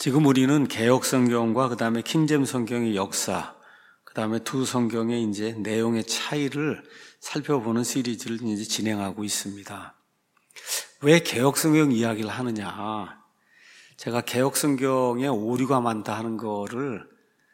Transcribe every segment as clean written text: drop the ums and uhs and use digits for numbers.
지금 우리는 개역 성경과 그 다음에 킹제임스 성경의 역사, 그 다음에 두 성경의 이제 내용의 차이를 살펴보는 시리즈를 이제 진행하고 있습니다. 왜 개역 성경 이야기를 하느냐? 제가 개역 성경에 오류가 많다 하는 거를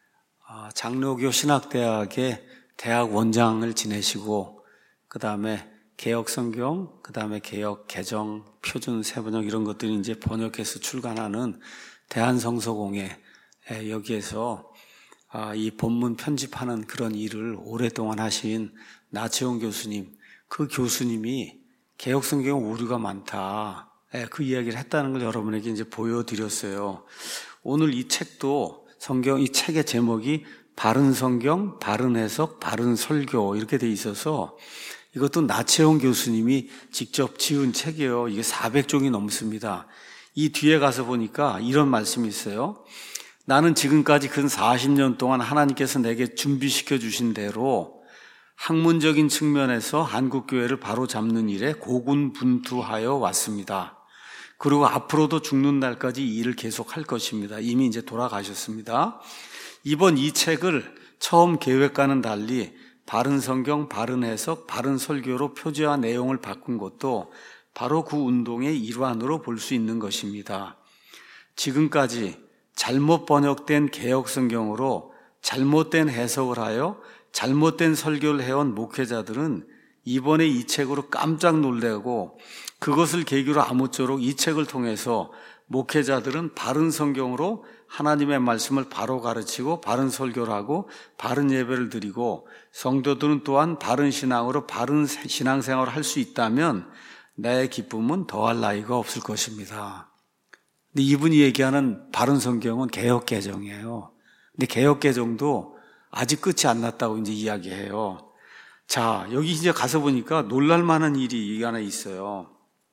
장로교 신학대학의 대학 원장을 지내시고, 그 다음에 개역 성경, 그 다음에 개역 개정, 표준 세번역 이런 것들이 이제 번역해서 출간하는 대한성서공회 여기에서 이 본문 편집하는 그런 일을 오랫동안 하신 나채용 교수님, 그 교수님이 개역 성경에 오류가 많다, 그 이야기를 했다는 걸 여러분에게 이제 보여드렸어요. 오늘 이 책도 이 책의 제목이 바른 성경, 바른 해석, 바른 설교 이렇게 돼 있어서 이것도 나채용 교수님이 직접 지은 책이에요. 이게 400종이 넘습니다. 이 뒤에 가서 보니까 이런 말씀이 있어요. 나는 지금까지 근 40년 동안 하나님께서 내게 준비시켜 주신 대로 학문적인 측면에서 한국교회를 바로잡는 일에 고군분투하여 왔습니다. 그리고 앞으로도 죽는 날까지 이 일을 계속할 것입니다. 이미 이제 돌아가셨습니다. 이번 이 책을 처음 계획과는 달리 바른 성경, 바른 해석, 바른 설교로 표제와 내용을 바꾼 것도 바로 그 운동의 일환으로 볼 수 있는 것입니다. 지금까지 잘못 번역된 개역 성경으로 잘못된 해석을 하여 잘못된 설교를 해온 목회자들은 이번에 이 책으로 깜짝 놀라고, 그것을 계기로 아무쪼록 이 책을 통해서 목회자들은 바른 성경으로 하나님의 말씀을 바로 가르치고 바른 설교를 하고 바른 예배를 드리고, 성도들은 또한 바른 신앙으로 바른 신앙생활을 할 수 있다면 내 기쁨은 더할 나위가 없을 것입니다. 근데 이분이 얘기하는 바른 성경은 개역 개정이에요. 근데 개역 개정도 아직 끝이 안 났다고 이제 이야기해요. 자, 여기 이제 가서 보니까 놀랄 만한 일이 하나 있어요.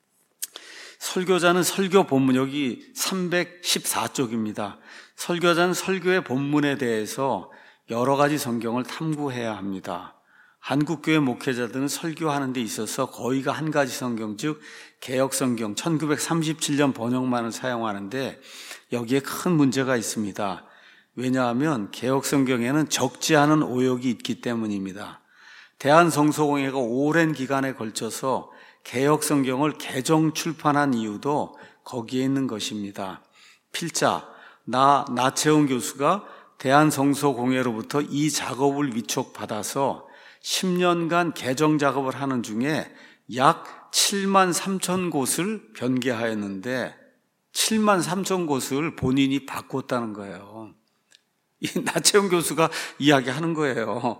설교자는 설교 본문, 여기 314쪽입니다. 설교자는 설교의 본문에 대해서 여러 가지 성경을 탐구해야 합니다. 한국교회 목회자들은 설교하는 데 있어서 거의가 한 가지 성경, 즉 개역 성경 1937년 번역만을 사용하는데 여기에 큰 문제가 있습니다. 왜냐하면 개역 성경에는 적지 않은 오역이 있기 때문입니다. 대한성서공회가 오랜 기간에 걸쳐서 개역 성경을 개정 출판한 이유도 거기에 있는 것입니다. 필자 나채용 교수가 대한성서공회로부터 이 작업을 위촉받아서 10년간 개정 작업을 하는 중에 약 7만 3천 곳을 변개하였는데 7만 3천 곳을 본인이 바꿨다는 거예요. 이 나채용 교수가 이야기하는 거예요.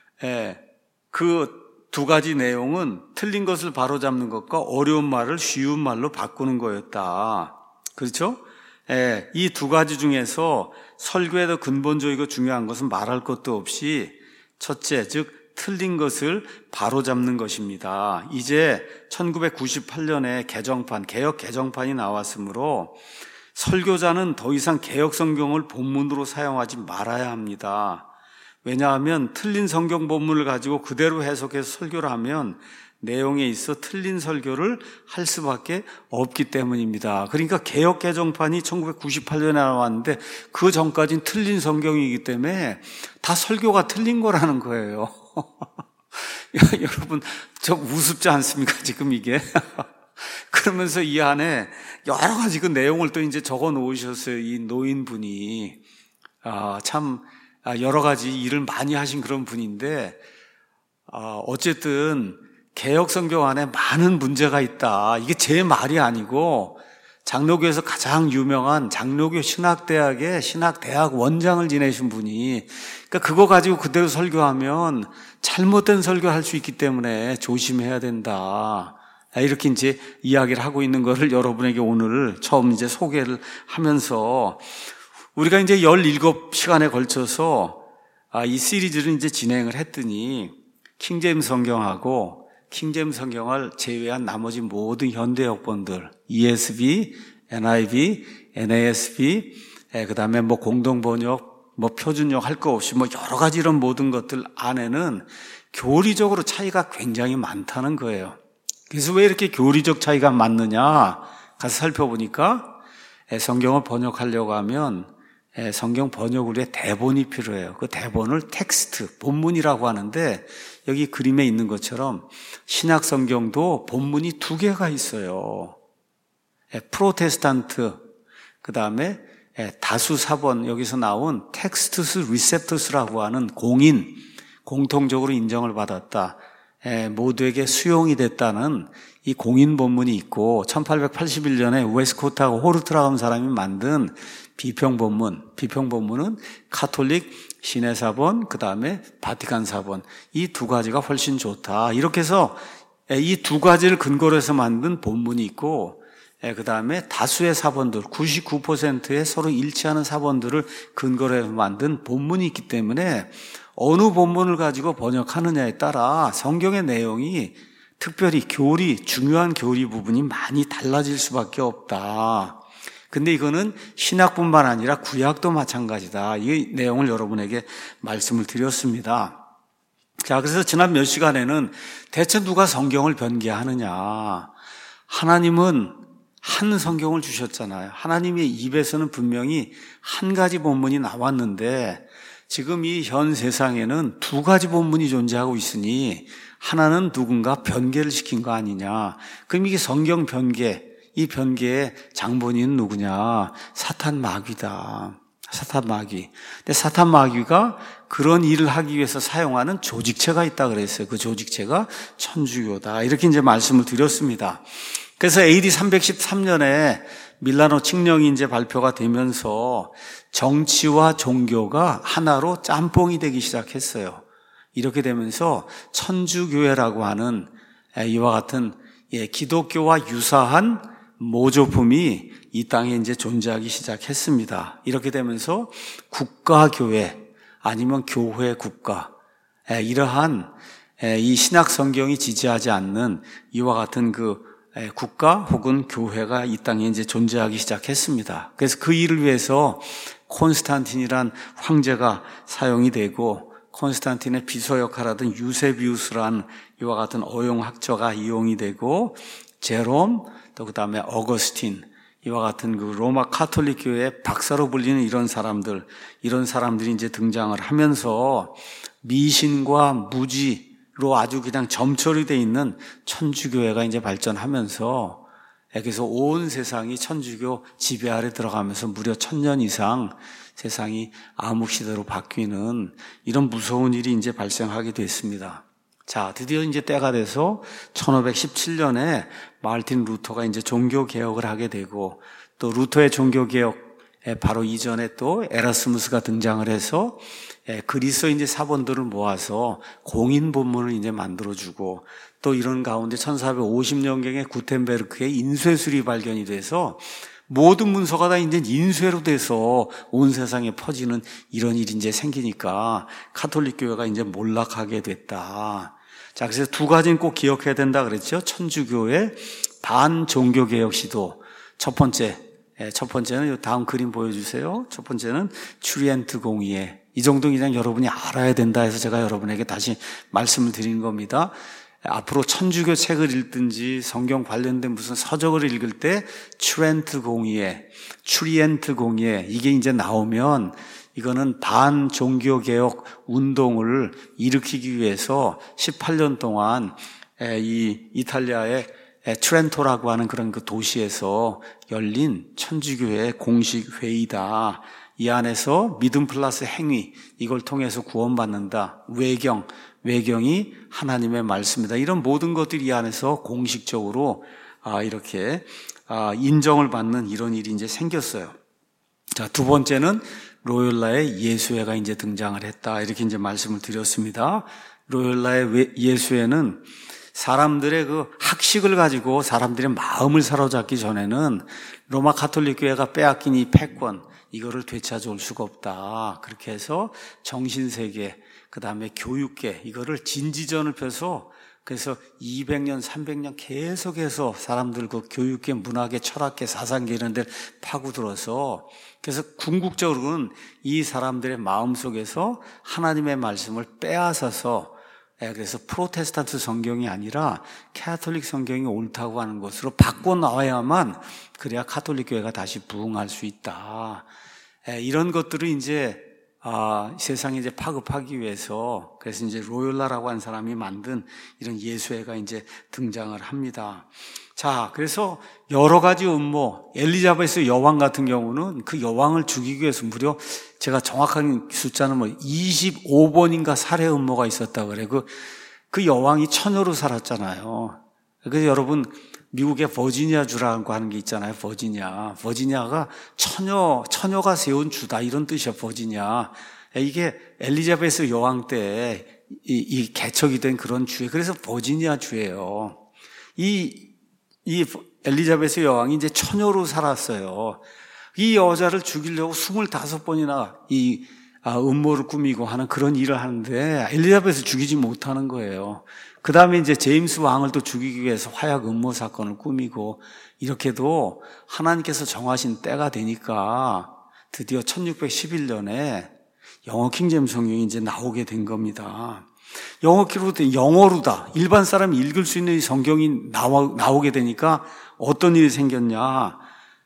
그 두 가지 내용은 틀린 것을 바로잡는 것과 어려운 말을 쉬운 말로 바꾸는 거였다. 그렇죠? 이 두 가지 중에서 설교에도 근본적이고 중요한 것은 말할 것도 없이 첫째, 즉 틀린 것을 바로잡는 것입니다. 이제 1998년에 개역 개정판이 나왔으므로 설교자는 더 이상 개역 성경을 본문으로 사용하지 말아야 합니다. 왜냐하면 틀린 성경 본문을 가지고 그대로 해석해서 설교를 하면 내용에 있어 틀린 설교를 할 수밖에 없기 때문입니다. 그러니까 개역 개정판이 1998년에 나왔는데 그 전까지는 틀린 성경이기 때문에 다 설교가 틀린 거라는 거예요. 여러분, 저 우습지 않습니까, 지금 이게? 그러면서 이 안에 여러 가지 그 내용을 또 이제 적어 놓으셨어요. 이 노인분이. 참, 여러 가지 일을 많이 하신 그런 분인데, 어쨌든, 개역 성경 안에 많은 문제가 있다. 이게 제 말이 아니고, 장로교에서 가장 유명한 장로교 신학대학의 신학대학 원장을 지내신 분이, 그러니까 그거 가지고 그대로 설교하면 잘못된 설교할 수 있기 때문에 조심해야 된다. 이렇게 이제 이야기를 하고 있는 거를 여러분에게 오늘 처음 이제 소개를 하면서 우리가 이제 17시간에 걸쳐서 이 시리즈를 이제 진행을 했더니 킹제임스 성경하고 킹제임스 성경을 제외한 나머지 모든 현대 역본들, ESV, NIV, NASB, 그다음에 뭐 공동번역, 뭐 표준역 할 거 없이 뭐 여러 가지 이런 모든 것들 안에는 교리적으로 차이가 굉장히 많다는 거예요. 그래서 왜 이렇게 교리적 차이가 많느냐 가서 살펴보니까 성경을 번역하려고 하면 성경 번역을 위해 대본이 필요해요. 그 대본을 텍스트, 본문이라고 하는데 여기 그림에 있는 것처럼 신약 성경도 본문이 두 개가 있어요. 프로테스탄트, 그 다음에 다수 사본, 여기서 나온 텍스투스 리셉투스라고 하는 공인, 공통적으로 인정을 받았다, 모두에게 수용이 됐다는 이 공인 본문이 있고 1881년에 웨스코트하고 호르트라고 하는 사람이 만든 비평 본문은 카톨릭 시내사본, 그 다음에 바티칸 사본, 이 두 가지가 훨씬 좋다. 이렇게 해서 이 두 가지를 근거로 해서 만든 본문이 있고, 그 다음에 다수의 사본들, 99%의 서로 일치하는 사본들을 근거로 해서 만든 본문이 있기 때문에 어느 본문을 가지고 번역하느냐에 따라 성경의 내용이 특별히 중요한 교리 부분이 많이 달라질 수밖에 없다. 근데 이거는 신약뿐만 아니라 구약도 마찬가지다. 이 내용을 여러분에게 말씀을 드렸습니다. 자, 그래서 지난 몇 시간에는 대체 누가 성경을 변개하느냐. 하나님은 한 성경을 주셨잖아요. 하나님의 입에서는 분명히 한 가지 본문이 나왔는데 지금 이 현 세상에는 두 가지 본문이 존재하고 있으니 하나는 누군가 변개를 시킨 거 아니냐. 그럼 이게 성경 변개, 이 변개의 장본인은 누구냐? 사탄 마귀다. 사탄 마귀. 근데 사탄 마귀가 그런 일을 하기 위해서 사용하는 조직체가 있다 그랬어요. 그 조직체가 천주교다. 이렇게 이제 말씀을 드렸습니다. 그래서 AD 313년에 밀라노 칙령이 이제 발표가 되면서 정치와 종교가 하나로 짬뽕이 되기 시작했어요. 이렇게 되면서 천주교회라고 하는 이와 같은 기독교와 유사한 모조품이 이 땅에 이제 존재하기 시작했습니다. 이렇게 되면서 국가교회 아니면 교회 국가, 이러한 이 신약 성경이 지지하지 않는 이와 같은 그 국가 혹은 교회가 이 땅에 이제 존재하기 시작했습니다. 그래서 그 일을 위해서 콘스탄틴이란 황제가 사용이 되고 콘스탄틴의 비서 역할하던 유세비우스란 이와 같은 어용학자가 이용이 되고 제롬, 또 그 다음에 어거스틴, 이와 같은 그 로마 카톨릭 교회의 박사로 불리는 이런 사람들이 이제 등장을 하면서 미신과 무지로 아주 그냥 점철이 돼 있는 천주교회가 이제 발전하면서 그래서 온 세상이 천주교 지배 아래 들어가면서 무려 1000년 이상 세상이 암흑시대로 바뀌는 이런 무서운 일이 이제 발생하게 됐습니다. 자, 드디어 이제 때가 돼서 1517년에 마르틴 루터가 이제 종교개혁을 하게 되고 또 루터의 종교개혁 바로 이전에 또 에라스무스가 등장을 해서 그리스의 이제 사본들을 모아서 공인 본문을 이제 만들어주고 또 이런 가운데 1450년경에 구텐베르크의 인쇄술이 발견이 돼서 모든 문서가 다 이제 인쇄로 돼서 온 세상에 퍼지는 이런 일이 이제 생기니까 카톨릭 교회가 이제 몰락하게 됐다. 자, 그래서 두 가지는 꼭 기억해야 된다 그랬죠. 천주교의 반종교개혁 시도. 첫 번째는 다음 그림 보여주세요. 첫 번째는 트리엔트 공의회. 이 정도는 그냥 여러분이 알아야 된다 해서 제가 여러분에게 다시 말씀을 드리는 겁니다. 앞으로 천주교 책을 읽든지 성경 관련된 무슨 서적을 읽을 때 트리엔트 공의회 이게 이제 나오면 이거는 반종교개혁 운동을 일으키기 위해서 18년 동안 이 이탈리아의 트렌토라고 하는 그런 그 도시에서 열린 천주교회 공식 회의다. 이 안에서 믿음 플러스 행위, 이걸 통해서 구원받는다. 외경이 하나님의 말씀이다. 이런 모든 것들이 이 안에서 공식적으로 이렇게 인정을 받는 이런 일이 이제 생겼어요. 자, 두 번째는 로욜라의 예수회가 이제 등장을 했다. 이렇게 이제 말씀을 드렸습니다. 로욜라의 예수회는 사람들의 그 학식을 가지고 사람들의 마음을 사로잡기 전에는 로마 카톨릭 교회가 빼앗긴 이 패권, 이거를 되찾아올 수가 없다. 그렇게 해서 정신세계, 그 다음에 교육계, 이거를 진지전을 펴서 그래서 200년, 300년 계속해서 사람들 그 교육계, 문화계, 철학계, 사상계 이런 데를 파고들어서 그래서 궁극적으로는 이 사람들의 마음속에서 하나님의 말씀을 빼앗아서 그래서 프로테스탄트 성경이 아니라 캐톨릭 성경이 옳다고 하는 것으로 바꿔 나와야만 그래야 가톨릭 교회가 다시 부흥할 수 있다. 이런 것들을 이제 세상에 이제 파급하기 위해서 그래서 이제 로욜라라고 하는 사람이 만든 이런 예수회가 이제 등장을 합니다. 자, 그래서 여러 가지 음모, 엘리자베스 여왕 같은 경우는 그 여왕을 죽이기 위해서 무려 제가 정확한 숫자는 25번인가 살해 음모가 있었다 그래. 그 여왕이 처녀로 살았잖아요. 그래서 여러분 미국의 버지니아주라고 하는 게 있잖아요. 버지니아가 처녀가 세운 주다 이런 뜻이야. 버지니아. 이게 엘리자베스 여왕 때 이 개척이 된 그런 주예요. 그래서 버지니아 주예요. 이 엘리자베스 여왕이 이제 처녀로 살았어요. 이 여자를 죽이려고 25번이나 이 음모를 꾸미고 하는 그런 일을 하는데 엘리자베스 죽이지 못하는 거예요. 그 다음에 이제 제임스 왕을 또 죽이기 위해서 화약 음모 사건을 꾸미고 이렇게도 하나님께서 정하신 때가 되니까 드디어 1611년에 영어 킹제임스 성경이 이제 나오게 된 겁니다. 영어로다. 일반 사람이 읽을 수 있는 이 성경이 나오게 되니까 어떤 일이 생겼냐.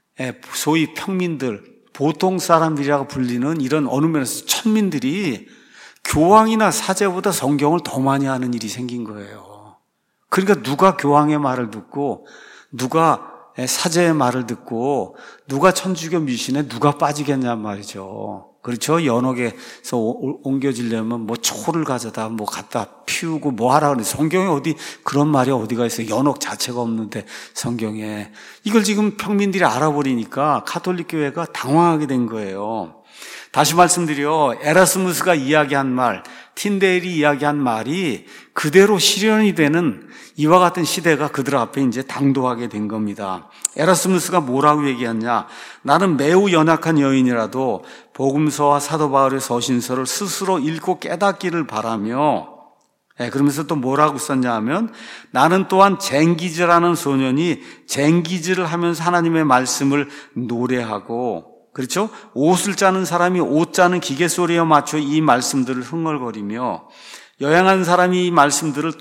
소위 평민들, 보통 사람들이라고 불리는 이런 어느 면에서 천민들이 교황이나 사제보다 성경을 더 많이 하는 일이 생긴 거예요. 그러니까 누가 교황의 말을 듣고 누가 사제의 말을 듣고 누가 천주교 미신에 누가 빠지겠냔 말이죠. 그렇죠? 연옥에서 옮겨지려면 초를 가져다 갖다 피우고 하라 그래. 성경에 어디 그런 말이 어디가 있어요? 연옥 자체가 없는데 성경에. 이걸 지금 평민들이 알아버리니까 가톨릭 교회가 당황하게 된 거예요. 다시 말씀드려 에라스무스가 이야기한 말, 틴데일이 이야기한 말이 그대로 실현이 되는 이와 같은 시대가 그들 앞에 이제 당도하게 된 겁니다. 에라스무스가 뭐라고 얘기했냐? 나는 매우 연약한 여인이라도 복음서와 사도 바울의 서신서를 스스로 읽고 깨닫기를 바라며 그러면서 또 뭐라고 썼냐 하면 나는 또한 쟁기즈라는 소년이 쟁기즈를 하면서 하나님의 말씀을 노래하고 그렇죠? 옷을 짜는 사람이 옷 짜는 기계 소리에 맞춰 이 말씀들을 흥얼거리며 여행한 사람이 이 말씀들을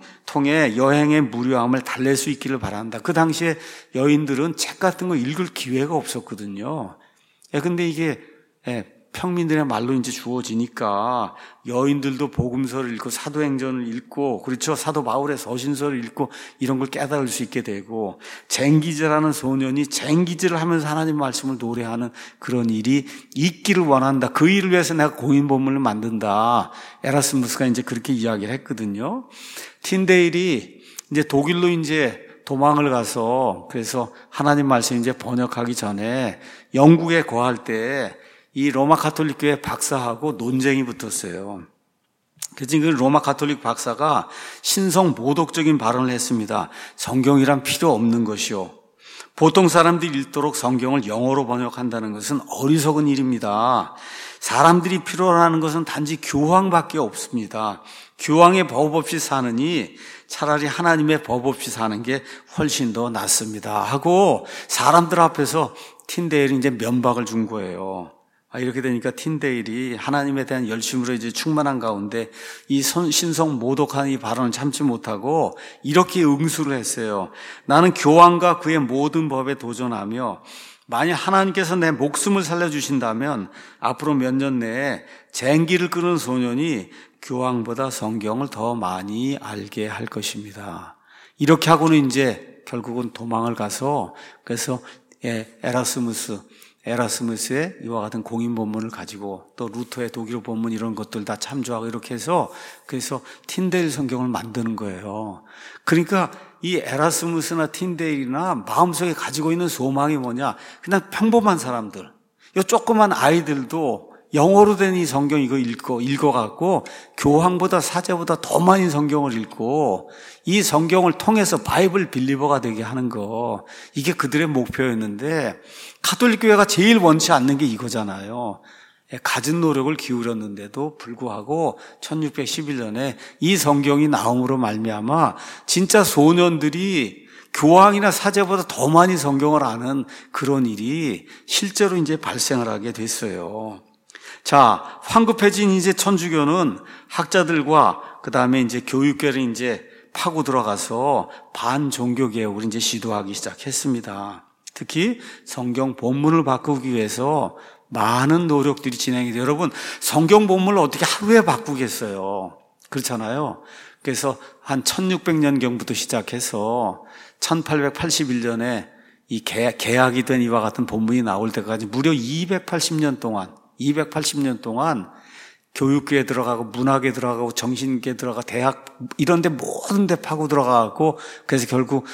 통해 여행의 무료함을 달랠 수 있기를 바란다. 그 당시에 여인들은 책 같은 거 읽을 기회가 없었거든요. 근데 이게 평민들의 말로 이제 주어지니까 여인들도 복음서를 읽고 사도행전을 읽고 그렇죠. 사도 바울의 서신서를 읽고 이런 걸 깨달을 수 있게 되고 쟁기즈라는 소년이 쟁기즈를 하면서 하나님 말씀을 노래하는 그런 일이 있기를 원한다. 그 일을 위해서 내가 공인본문을 만든다. 에라스무스가 이제 그렇게 이야기를 했거든요. 틴데일이 이제 독일로 이제 도망을 가서 그래서 하나님 말씀 이제 번역하기 전에 영국에 거할 때 이 로마 가톨릭 교회 박사하고 논쟁이 붙었어요. 그래서 그 로마 가톨릭 박사가 신성 모독적인 발언을 했습니다. 성경이란 필요 없는 것이요. 보통 사람들이 읽도록 성경을 영어로 번역한다는 것은 어리석은 일입니다. 사람들이 필요로 하는 것은 단지 교황밖에 없습니다. 교황의 법 없이 사느니 차라리 하나님의 법 없이 사는 게 훨씬 더 낫습니다. 하고 사람들 앞에서 틴데일이 이제 면박을 준 거예요. 이렇게 되니까 틴데일이 하나님에 대한 열심으로 이제 충만한 가운데 이 신성 모독한 이 발언을 참지 못하고 이렇게 응수를 했어요. 나는 교황과 그의 모든 법에 도전하며 만약 하나님께서 내 목숨을 살려주신다면 앞으로 몇 년 내에 쟁기를 끄는 소년이 교황보다 성경을 더 많이 알게 할 것입니다. 이렇게 하고는 이제 결국은 도망을 가서 그래서 에라스무스의 이와 같은 공인 본문을 가지고 또 루터의 독일어 본문 이런 것들 다 참조하고 이렇게 해서 그래서 틴데일 성경을 만드는 거예요. 그러니까 이 에라스무스나 틴데일이나 마음속에 가지고 있는 소망이 뭐냐? 그냥 평범한 사람들, 이 조그만 아이들도 영어로 된 이 성경 이거 읽어갖고 교황보다 사제보다 더 많이 성경을 읽고 이 성경을 통해서 바이블 빌리버가 되게 하는 거, 이게 그들의 목표였는데 가톨릭 교회가 제일 원치 않는 게 이거잖아요. 갖은 노력을 기울였는데도 불구하고 1611년에 이 성경이 나옴으로 말미암아 진짜 소년들이 교황이나 사제보다 더 많이 성경을 아는 그런 일이 실제로 이제 발생을 하게 됐어요. 자, 황급해진 이제 천주교는 학자들과 그 다음에 이제 교육계를 이제 파고 들어가서 반종교 개혁을 이제 시도하기 시작했습니다. 특히 성경 본문을 바꾸기 위해서 많은 노력들이 진행이 돼요. 여러분, 성경 본문을 어떻게 하루에 바꾸겠어요? 그렇잖아요. 그래서 한 1600년경부터 시작해서 1881년에 이 개약이 된 이와 같은 본문이 나올 때까지 무려 280년 동안 교육계에 들어가고 문학에 들어가고 정신계에 들어가 대학 이런 데 모든 데 파고 들어가고 그래서 결국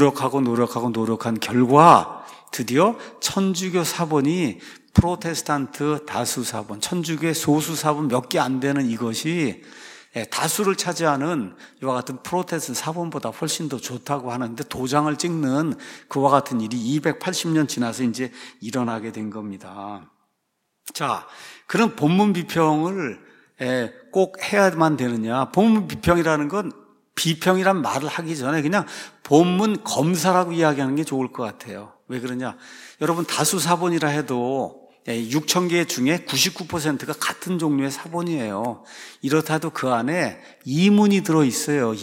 노력한 결과 드디어 천주교 사본이 프로테스탄트 다수 사본, 천주교의 소수 사본 몇 개 안 되는 이것이 다수를 차지하는 이와 같은 프로테스탄트 사본보다 훨씬 더 좋다고 하는데 도장을 찍는 그와 같은 일이 280년 지나서 이제 일어나게 된 겁니다. 자, 그런 본문 비평을 꼭 해야만 되느냐? 본문 비평이라는 건 비평이란 말을 하기 전에 그냥 본문 검사라고 이야기하는 게 좋을 것 같아요. 왜 그러냐? 여러분 다수 사본이라 해도 6,000개 중에 99%가 같은 종류의 사본이에요. 이렇다 해도 그 안에 이문이 들어있어요.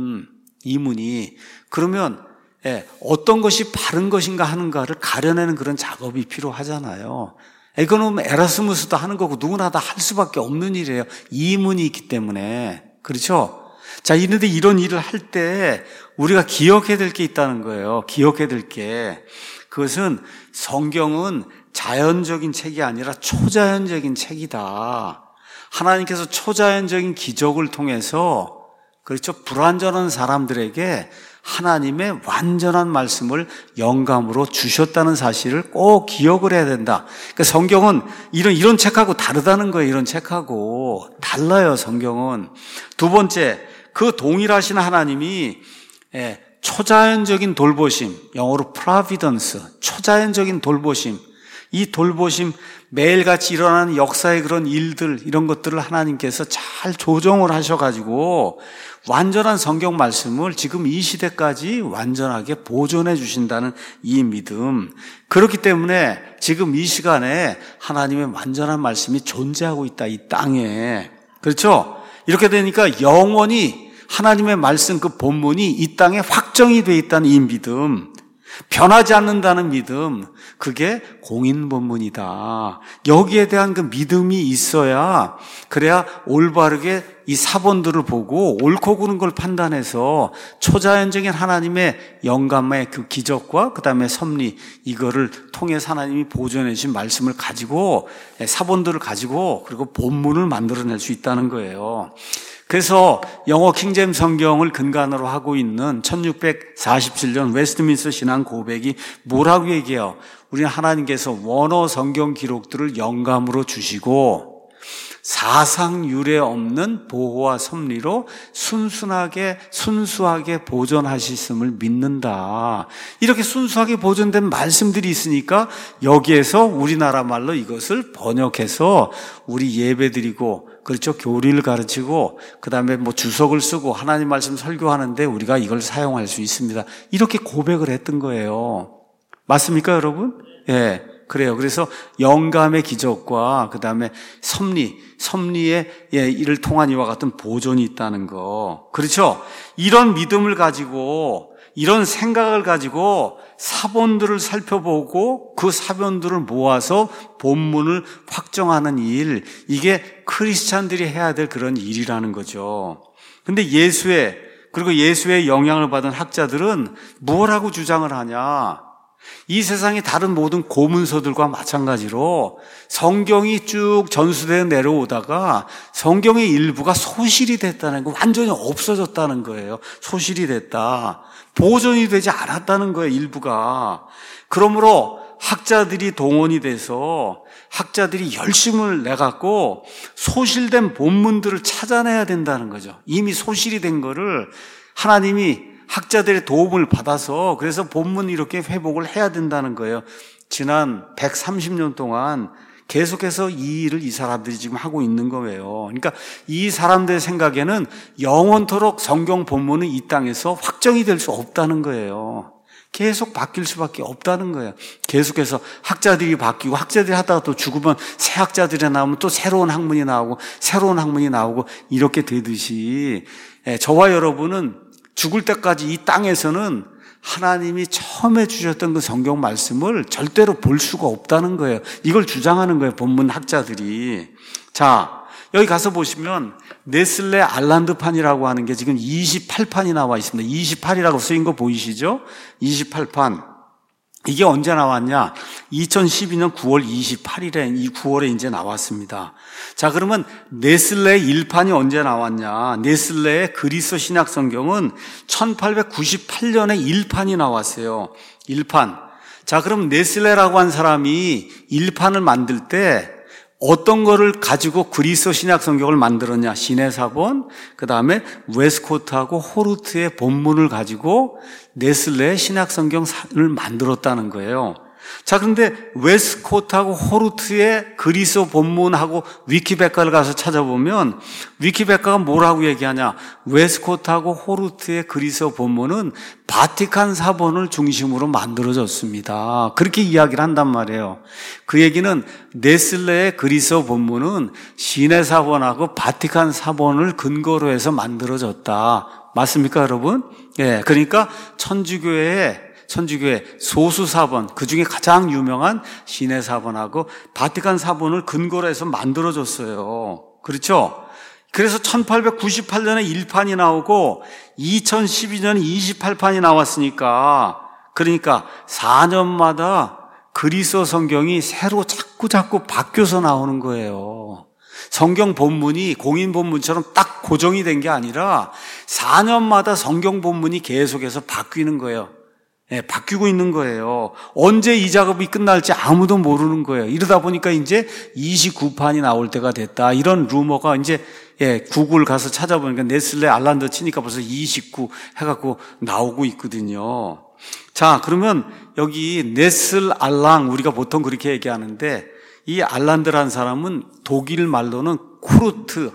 이문이. 그러면 어떤 것이 바른 것인가 하는가를 가려내는 그런 작업이 필요하잖아요. 이거는 에라스무스도 하는 거고 누구나 다 할 수밖에 없는 일이에요. 이문이 있기 때문에. 그렇죠? 자, 이런데 이런 일을 할 때 우리가 기억해야 될 게 있다는 거예요. 기억해야 될 게. 그것은 성경은 자연적인 책이 아니라 초자연적인 책이다. 하나님께서 초자연적인 기적을 통해서 그렇죠? 불완전한 사람들에게 하나님의 완전한 말씀을 영감으로 주셨다는 사실을 꼭 기억을 해야 된다. 그러니까 성경은 이런 책하고 다르다는 거예요. 이런 책하고 달라요. 성경은. 두 번째, 그 동일하신 하나님이 초자연적인 돌보심, 영어로 providence, 초자연적인 돌보심, 이 돌보심, 매일같이 일어나는 역사의 그런 일들, 이런 것들을 하나님께서 잘 조정을 하셔가지고 완전한 성경 말씀을 지금 이 시대까지 완전하게 보존해 주신다는 이 믿음. 그렇기 때문에 지금 이 시간에 하나님의 완전한 말씀이 존재하고 있다, 이 땅에. 그렇죠? 이렇게 되니까 영원히 하나님의 말씀 그 본문이 이 땅에 확정이 돼 있다는 이 믿음. 변하지 않는다는 믿음, 그게 공인 본문이다. 여기에 대한 그 믿음이 있어야, 그래야 올바르게 이 사본들을 보고 옳고 그른 걸 판단해서 초자연적인 하나님의 영감의 그 기적과 그 다음에 섭리, 이거를 통해서 하나님이 보존해 주신 말씀을 가지고, 사본들을 가지고, 그리고 본문을 만들어낼 수 있다는 거예요. 그래서 영어 킹제임스 성경을 근간으로 하고 있는 1647년 웨스트민스터 신앙 고백이 뭐라고 얘기해요? 우리는 하나님께서 원어 성경 기록들을 영감으로 주시고 사상 유례 없는 보호와 섭리로 순수하게 보존하셨음을 믿는다. 이렇게 순수하게 보존된 말씀들이 있으니까 여기에서 우리나라 말로 이것을 번역해서 우리 예배드리고 그렇죠. 교리를 가르치고 그다음에 주석을 쓰고 하나님 말씀 설교하는데 우리가 이걸 사용할 수 있습니다. 이렇게 고백을 했던 거예요. 맞습니까, 여러분? 예. 그래요. 그래서 영감의 기적과 그다음에 섭리의 이를 통한 이와 같은 보존이 있다는 거. 그렇죠? 이런 믿음을 가지고 이런 생각을 가지고 사본들을 살펴보고 그 사본들을 모아서 본문을 확정하는 일, 이게 크리스찬들이 해야 될 그런 일이라는 거죠. 근데 그리고 예수의 영향을 받은 학자들은 뭐라고 주장을 하냐? 이 세상의 다른 모든 고문서들과 마찬가지로 성경이 쭉 전수되어 내려오다가 성경의 일부가 소실이 됐다는 거, 완전히 없어졌다는 거예요. 소실이 됐다. 보존이 되지 않았다는 거예요, 일부가. 그러므로 학자들이 동원이 돼서 학자들이 열심을 내갖고 소실된 본문들을 찾아내야 된다는 거죠. 이미 소실이 된 거를 하나님이 학자들의 도움을 받아서 그래서 본문 이렇게 회복을 해야 된다는 거예요. 지난 130년 동안 계속해서 이 일을 이 사람들이 지금 하고 있는 거예요. 그러니까 이 사람들의 생각에는 영원토록 성경 본문은 이 땅에서 확정이 될 수 없다는 거예요. 계속 바뀔 수밖에 없다는 거예요. 계속해서 학자들이 바뀌고 학자들이 하다가 또 죽으면 새 학자들이 나오면 또 새로운 학문이 나오고 새로운 학문이 나오고 이렇게 되듯이 저와 여러분은 죽을 때까지 이 땅에서는 하나님이 처음에 주셨던 그 성경 말씀을 절대로 볼 수가 없다는 거예요. 이걸 주장하는 거예요, 본문 학자들이. 자, 여기 가서 보시면 네슬레 알란드판이라고 하는 게 지금 28판이 나와 있습니다. 28이라고 쓰인 거 보이시죠? 28판. 이게 언제 나왔냐? 2012년 9월 28일에, 이 9월에 이제 나왔습니다. 자, 그러면 네슬레 1판이 언제 나왔냐? 네슬레의 그리스 신약 성경은 1898년에 1판이 나왔어요. 1판. 자, 그럼 네슬레라고 한 사람이 1판을 만들 때 어떤 거를 가지고 그리스 신약 성경을 만들었냐? 시내사본, 그 다음에 웨스코트하고 호르트의 본문을 가지고 네슬레의 신약 성경을 만들었다는 거예요. 자, 그런데 웨스코트하고 호르트의 그리스 본문하고 위키백과를 가서 찾아보면 위키백과가 뭐라고 얘기하냐? 웨스코트하고 호르트의 그리스 본문은 바티칸 사본을 중심으로 만들어졌습니다. 그렇게 이야기를 한단 말이에요. 그 얘기는 네슬레의 그리스 본문은 시내 사본하고 바티칸 사본을 근거로 해서 만들어졌다. 맞습니까, 여러분? 예, 그러니까 천주교회 소수 사본, 그 중에 가장 유명한 시내 사본하고 바티칸 사본을 근거로 해서 만들어졌어요. 그렇죠? 그래서 1898년에 1판이 나오고 2012년에 28판이 나왔으니까, 그러니까 4년마다 그리스 성경이 새로 자꾸 바뀌어서 나오는 거예요. 성경 본문이 공인 본문처럼 딱 고정이 된 게 아니라 4년마다 성경 본문이 계속해서 바뀌는 거예요. 예, 바뀌고 있는 거예요. 언제 이 작업이 끝날지 아무도 모르는 거예요. 이러다 보니까 이제 29판이 나올 때가 됐다. 이런 루머가 이제 구글 가서 찾아보니까 네슬레 알란드 치니까 벌써 29 해갖고 나오고 있거든요. 자, 그러면 여기 네슬 알랑, 우리가 보통 그렇게 얘기하는데 이 알란드라는 사람은 독일 말로는 쿠르트,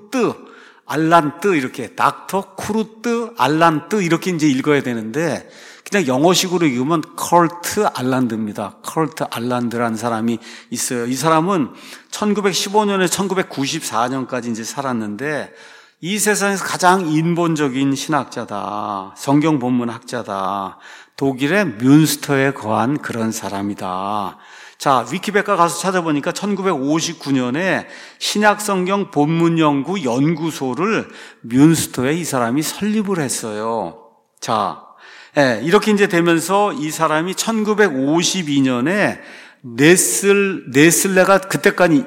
알란트 이렇게 닥터 쿠르트 알란트 이렇게 이제 읽어야 되는데 그냥 영어식으로 읽으면 컬트 알란드입니다. 컬트 알란드라는 사람이 있어요. 이 사람은 1915년에 1994년까지 이제 살았는데 이 세상에서 가장 인본적인 신학자다. 성경 본문 학자다. 독일의 뮌스터에 거한 그런 사람이다. 자, 위키백과 가서 찾아보니까 1959년에 신약성경 본문연구 연구소를 뮌스터에 이 사람이 설립을 했어요. 자, 이렇게 이제 되면서 이 사람이 1952년에 네슬레가 그때까지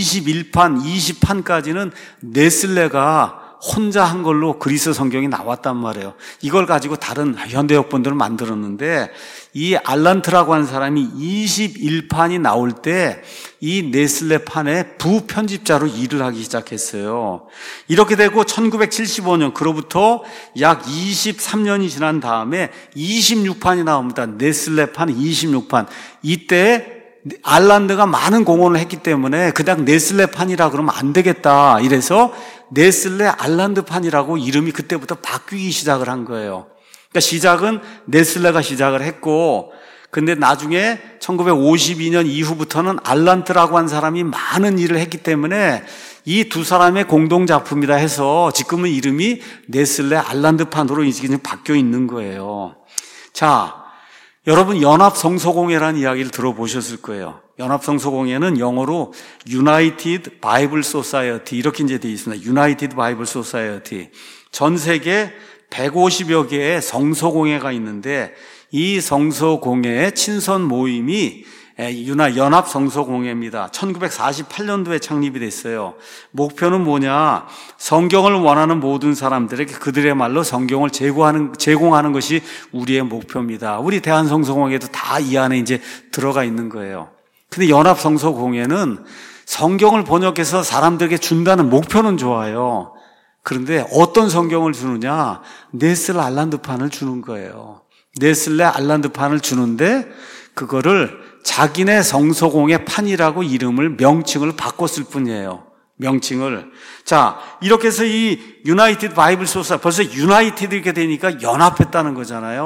20판까지는 네슬레가 혼자 한 걸로 그리스 성경이 나왔단 말이에요. 이걸 가지고 다른 현대역본들을 만들었는데 이 알란트라고 하는 사람이 21판이 나올 때 이 네슬레판의 부편집자로 일을 하기 시작했어요. 이렇게 되고 1975년 그로부터 약 23년이 지난 다음에 26판이 나옵니다. 네슬레판 26판. 이때 알란드가 많은 공헌을 했기 때문에 그냥 네슬레판이라 그러면 안 되겠다. 이래서 네슬레 알란드판이라고 이름이 그때부터 바뀌기 시작을 한 거예요. 그러니까 시작은 네슬레가 시작을 했고, 근데 나중에 1952년 이후부터는 알란트라고 한 사람이 많은 일을 했기 때문에 이 두 사람의 공동작품이다 해서 지금은 이름이 네슬레 알란드판으로 이제 바뀌어 있는 거예요. 자, 여러분 연합성서공회라는 이야기를 들어보셨을 거예요. 연합성서공회는 영어로 United Bible Society 이렇게 이제 되어 있습니다. United Bible Society. 전 세계 150여 개의 성서공회가 있는데 이 성서공회의 친선 모임이 연합성서공회입니다. 1948년도에 창립이 됐어요. 목표는 뭐냐? 성경을 원하는 모든 사람들에게 그들의 말로 성경을 제공하는 것이 우리의 목표입니다. 우리 대한성서공회도 다 이 안에 이제 들어가 있는 거예요. 근데 연합성서공회는 성경을 번역해서 사람들에게 준다는 목표는 좋아요. 그런데 어떤 성경을 주느냐? 네슬레 알란드판을 주는 거예요. 네슬레 알란드판을 주는데 그거를 자기네 성서공회 판이라고 명칭을 바꿨을 뿐이에요. 명칭을. 자, 이렇게 해서 이 유나이티드 바이블 소사, 벌써 유나이티드 이렇게 되니까 연합했다는 거잖아요.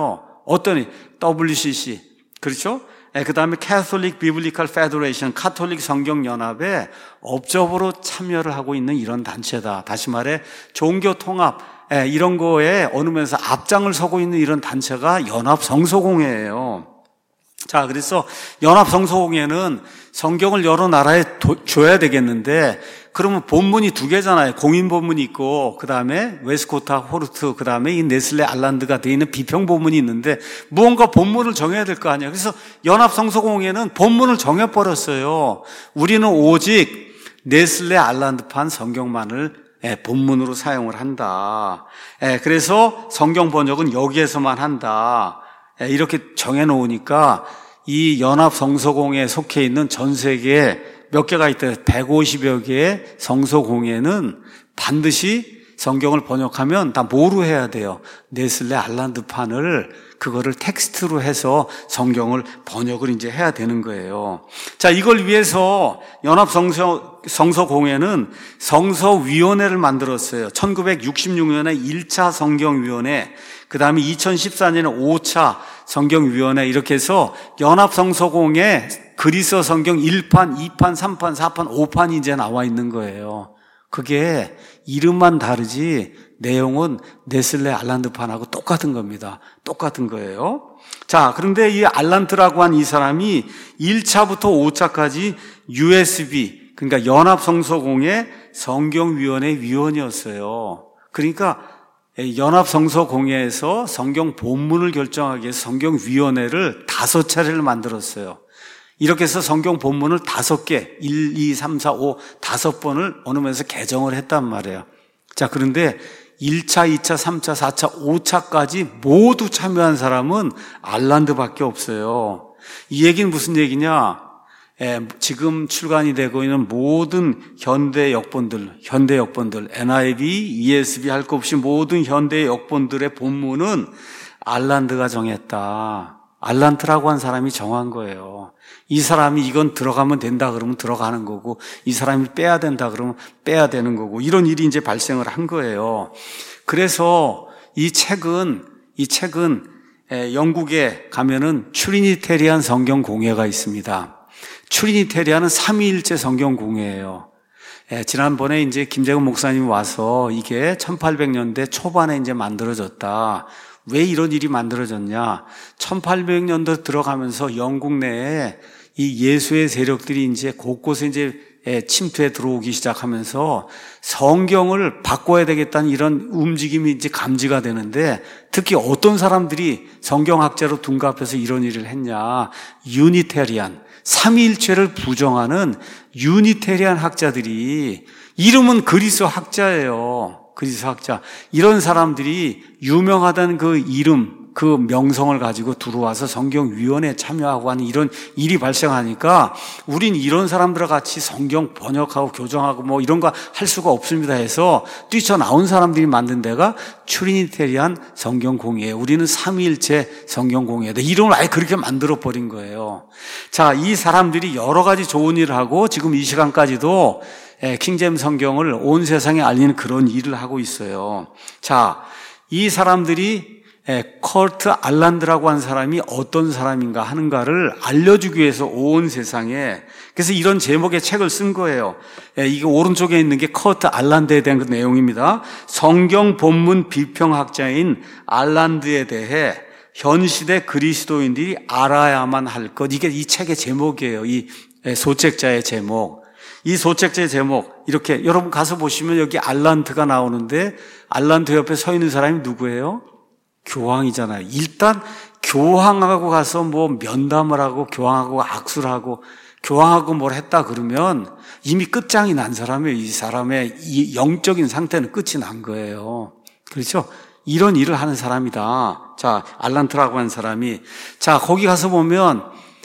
어떤 WCC, 그렇죠? 그 다음에 Catholic Biblical Federation, 카톨릭 성경연합에 업적으로 참여를 하고 있는 이런 단체다. 다시 말해 종교 통합 이런 거에 어느 면에서 앞장을 서고 있는 이런 단체가 연합성서공회예요. 자, 그래서 연합성서공회는 성경을 여러 나라에 줘야 되겠는데, 그러면 본문이 두 개잖아요. 공인 본문이 있고, 그 다음에 웨스코타 호르트, 그 다음에 이 네슬레 알란드가 되어 있는 비평 본문이 있는데, 무언가 본문을 정해야 될 거 아니에요. 그래서 연합성서공회는 본문을 정해버렸어요. 우리는 오직 네슬레 알란드판 성경만을 본문으로 사용을 한다. 그래서 성경 번역은 여기에서만 한다. 이렇게 정해놓으니까 이 연합성서공회에 속해 있는 전 세계에 몇 개가 있대요. 150여 개의 성서공회는 반드시 성경을 번역하면 다 뭐로 해야 돼요? 네슬레 알란드판을 그거를 텍스트로 해서 성경을 번역을 이제 해야 되는 거예요. 자, 이걸 위해서 연합성서공회는 성서위원회를 만들었어요. 1966년에 1차 성경위원회, 그 다음에 2014년에 5차 성경위원회, 이렇게 해서 연합성서공회 그리스어 성경 1판, 2판, 3판, 4판, 5판이 이제 나와 있는 거예요. 그게 이름만 다르지 내용은 네슬레 알란드판하고 똑같은 겁니다. 똑같은 거예요. 자, 그런데 이 알란트라고 한 이 사람이 1차부터 5차까지 USB, 그러니까 연합성서공회 성경위원회 위원이었어요. 그러니까 연합성서공회에서 성경 본문을 결정하기 위해서 성경위원회를 5차례를 만들었어요. 이렇게 해서 성경 본문을 5개, 1, 2, 3, 4, 5, 5번을 어느 면에서 개정을 했단 말이에요. 자, 그런데 1차, 2차, 3차, 4차, 5차까지 모두 참여한 사람은 알란드밖에 없어요. 이 얘기는 무슨 얘기냐? 지금 출간이 되고 있는 모든 현대 역본들, NIV, ESV 할 것 없이 모든 현대 역본들의 본문은 알란드가 정했다. 알란트라고 한 사람이 정한 거예요. 이 사람이 이건 들어가면 된다 그러면 들어가는 거고, 이 사람이 빼야 된다 그러면 빼야 되는 거고, 이런 일이 이제 발생을 한 거예요. 그래서 이 책은 영국에 가면은 트리니테리안 성경공회가 있습니다. 트리니테리안은 삼위일체 성경공회예요. 지난번에 이제 김재근 목사님이 와서 이게 1800년대 초반에 이제 만들어졌다. 왜 이런 일이 만들어졌냐? 1800년도 들어가면서 영국 내에 이 예수의 세력들이 이제 곳곳에 이제 침투해 들어오기 시작하면서 성경을 바꿔야 되겠다는 이런 움직임이 이제 감지가 되는데, 특히 어떤 사람들이 성경학자로 둔갑해서 이런 일을 했냐? 유니테리안, 삼위일체를 부정하는 유니테리안 학자들이, 이름은 그리스도 학자예요. 그리스도 학자. 이런 사람들이 유명하다는 그 이름, 그 명성을 가지고 들어와서 성경위원회에 참여하고 하는 이런 일이 발생하니까 우린 이런 사람들과 같이 성경 번역하고 교정하고 뭐 이런 거 할 수가 없습니다 해서 뛰쳐나온 사람들이 만든 데가 트리니테리안 성경공회, 우리는 삼위일체 성경공회다. 이름을 아예 그렇게 만들어버린 거예요. 자, 이 사람들이 여러 가지 좋은 일을 하고 지금 이 시간까지도 킹제임스 성경을 온 세상에 알리는 그런 일을 하고 있어요. 자, 이 사람들이 컬트 알란드라고 한 사람이 어떤 사람인가 하는가를 알려주기 위해서 온 세상에, 그래서 이런 제목의 책을 쓴 거예요. 이게 오른쪽에 있는 게 컬트 알란드에 대한 그 내용입니다. 성경 본문 비평학자인 알란드에 대해 현 시대 그리스도인들이 알아야만 할 것. 이게 이 책의 제목이에요. 이 소책자의 제목. 이 소책자의 제목, 이렇게 여러분 가서 보시면 여기 알란트가 나오는데, 알란트 옆에 서 있는 사람이 누구예요? 교황이잖아요. 일단 교황하고 가서 뭐 면담을 하고 교황하고 악수를 하고 교황하고 뭘 했다 그러면 이미 끝장이 난 사람이에요. 이 사람의 이 영적인 상태는 끝이 난 거예요. 그렇죠? 이런 일을 하는 사람이다. 자, 알란트라고 하는 사람이, 자, 거기 가서 보면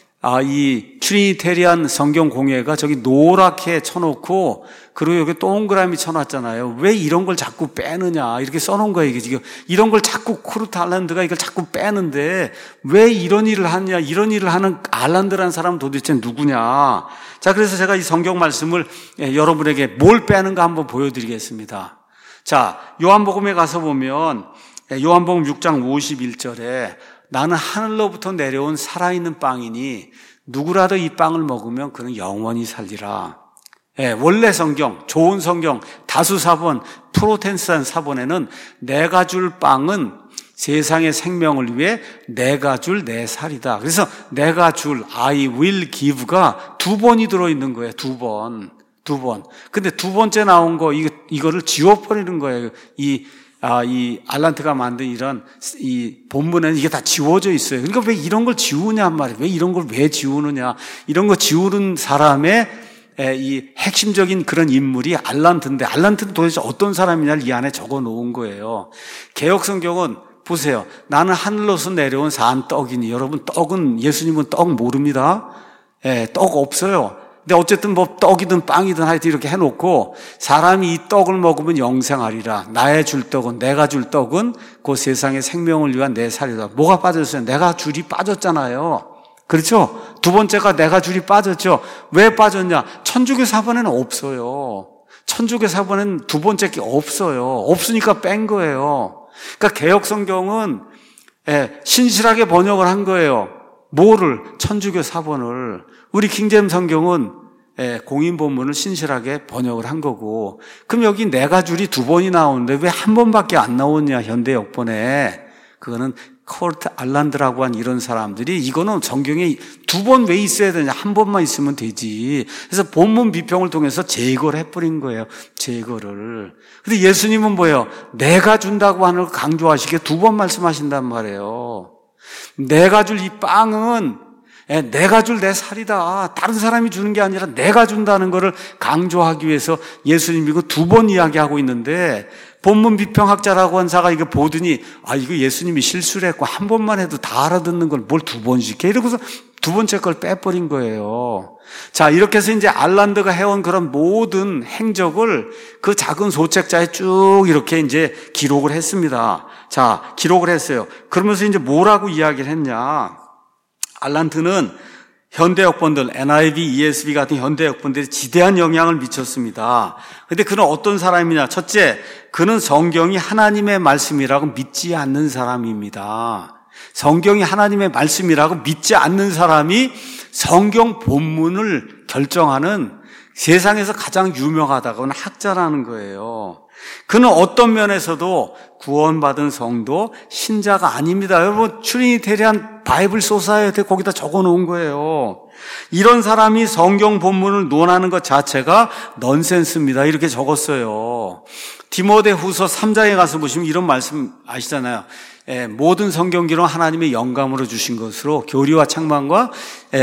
이 트리니테리안 성경공회가 저기 노랗게 쳐놓고, 그리고 여기 동그라미 쳐놨잖아요. 왜 이런 걸 자꾸 빼느냐, 이렇게 써놓은 거예요. 이게 지금 이런 걸 자꾸 컬트 알란드가 이걸 자꾸 빼는데 왜 이런 일을 하느냐, 이런 일을 하는 알란드라는 사람은 도대체 누구냐. 자, 그래서 제가 이 성경 말씀을 여러분에게 뭘 빼는가 한번 보여드리겠습니다. 자, 요한복음에 가서 보면 요한복음 6장 51절에 나는 하늘로부터 내려온 살아있는 빵이니 누구라도 이 빵을 먹으면 그는 영원히 살리라. 원래 성경, 좋은 성경, 다수 사본, 프로테스탄 사본에는 내가 줄 빵은 세상의 생명을 위해 내가 줄 내 살이다. 그래서 내가 줄 I will give가 2번이 들어있는 거예요. 2번. 근데 2번째 나온 거, 이거를 지워버리는 거예요. 이 알란트가 만든 이 본문에는 이게 다 지워져 있어요. 그러니까 왜 이런 걸 지우냐 말이에요. 왜 이런 걸 왜 지우느냐. 이런 거 지우는 사람의 이 핵심적인 그런 인물이 알란트인데, 알란트는 도대체 어떤 사람이냐를 이 안에 적어 놓은 거예요. 개역성경은 보세요. 나는 하늘로서 내려온 산 떡이니. 여러분, 예수님은 떡 모릅니다. 떡 없어요. 근데 어쨌든 뭐 떡이든 빵이든 하여튼 이렇게 해놓고 사람이 이 떡을 먹으면 영생하리라. 나의 줄 떡은, 내가 줄 떡은 그 세상의 생명을 위한 내 살이다. 뭐가 빠졌어요? 내가 줄이 빠졌잖아요. 그렇죠? 2번째가 내가 줄이 빠졌죠. 왜 빠졌냐? 천주교 사본에는 없어요. 천주교 사본에는 2번째 게 없어요. 없으니까 뺀 거예요. 그러니까 개역성경은 신실하게 번역을 한 거예요. 뭐를? 천주교 사본을. 우리 킹제임스 성경은 공인 본문을 신실하게 번역을 한 거고, 그럼 여기 내가 줄이 2번이 나오는데 왜 1번밖에 안 나오냐, 현대 역본에. 그거는 코르트 알란드라고 한 이런 사람들이 이거는 성경에 2번 왜 있어야 되냐, 1번만 있으면 되지. 그래서 본문 비평을 통해서 제거를 해버린 거예요. 제거를. 근데 예수님은 뭐예요? 내가 준다고 하는 걸 강조하시기에 2번 말씀하신단 말이에요. 내가 줄 이 빵은 내가 줄 내 살이다. 다른 사람이 주는 게 아니라 내가 준다는 것을 강조하기 위해서 예수님이 이거 2번 이야기하고 있는데, 본문 비평학자라고 한 사가 이거 보더니 이거 예수님이 실수를 했고 1번만 해도 다 알아듣는 걸 뭘 2번씩 해? 이러고서 2번째 걸 빼버린 거예요. 자, 이렇게 해서 이제 알란드가 해온 그런 모든 행적을 그 작은 소책자에 쭉 이렇게 이제 기록을 했습니다. 자, 기록을 했어요. 그러면서 이제 뭐라고 이야기를 했냐? 알란트는 현대 역본들, NIV, ESV 같은 현대 역본들이 지대한 영향을 미쳤습니다. 그런데 그는 어떤 사람이냐? 첫째, 그는 성경이 하나님의 말씀이라고 믿지 않는 사람입니다. 성경이 하나님의 말씀이라고 믿지 않는 사람이 성경 본문을 결정하는 세상에서 가장 유명하다고 하는 학자라는 거예요. 그는 어떤 면에서도 구원받은 성도, 신자가 아닙니다. 여러분, 트리니테리안 바이블 소사이어티 거기다 적어 놓은 거예요. 이런 사람이 성경 본문을 논하는 것 자체가 넌센스입니다. 이렇게 적었어요. 디모데후서 3장에 가서 보시면 이런 말씀 아시잖아요. 모든 성경 기록 하나님의 영감으로 주신 것으로 교리와 책망과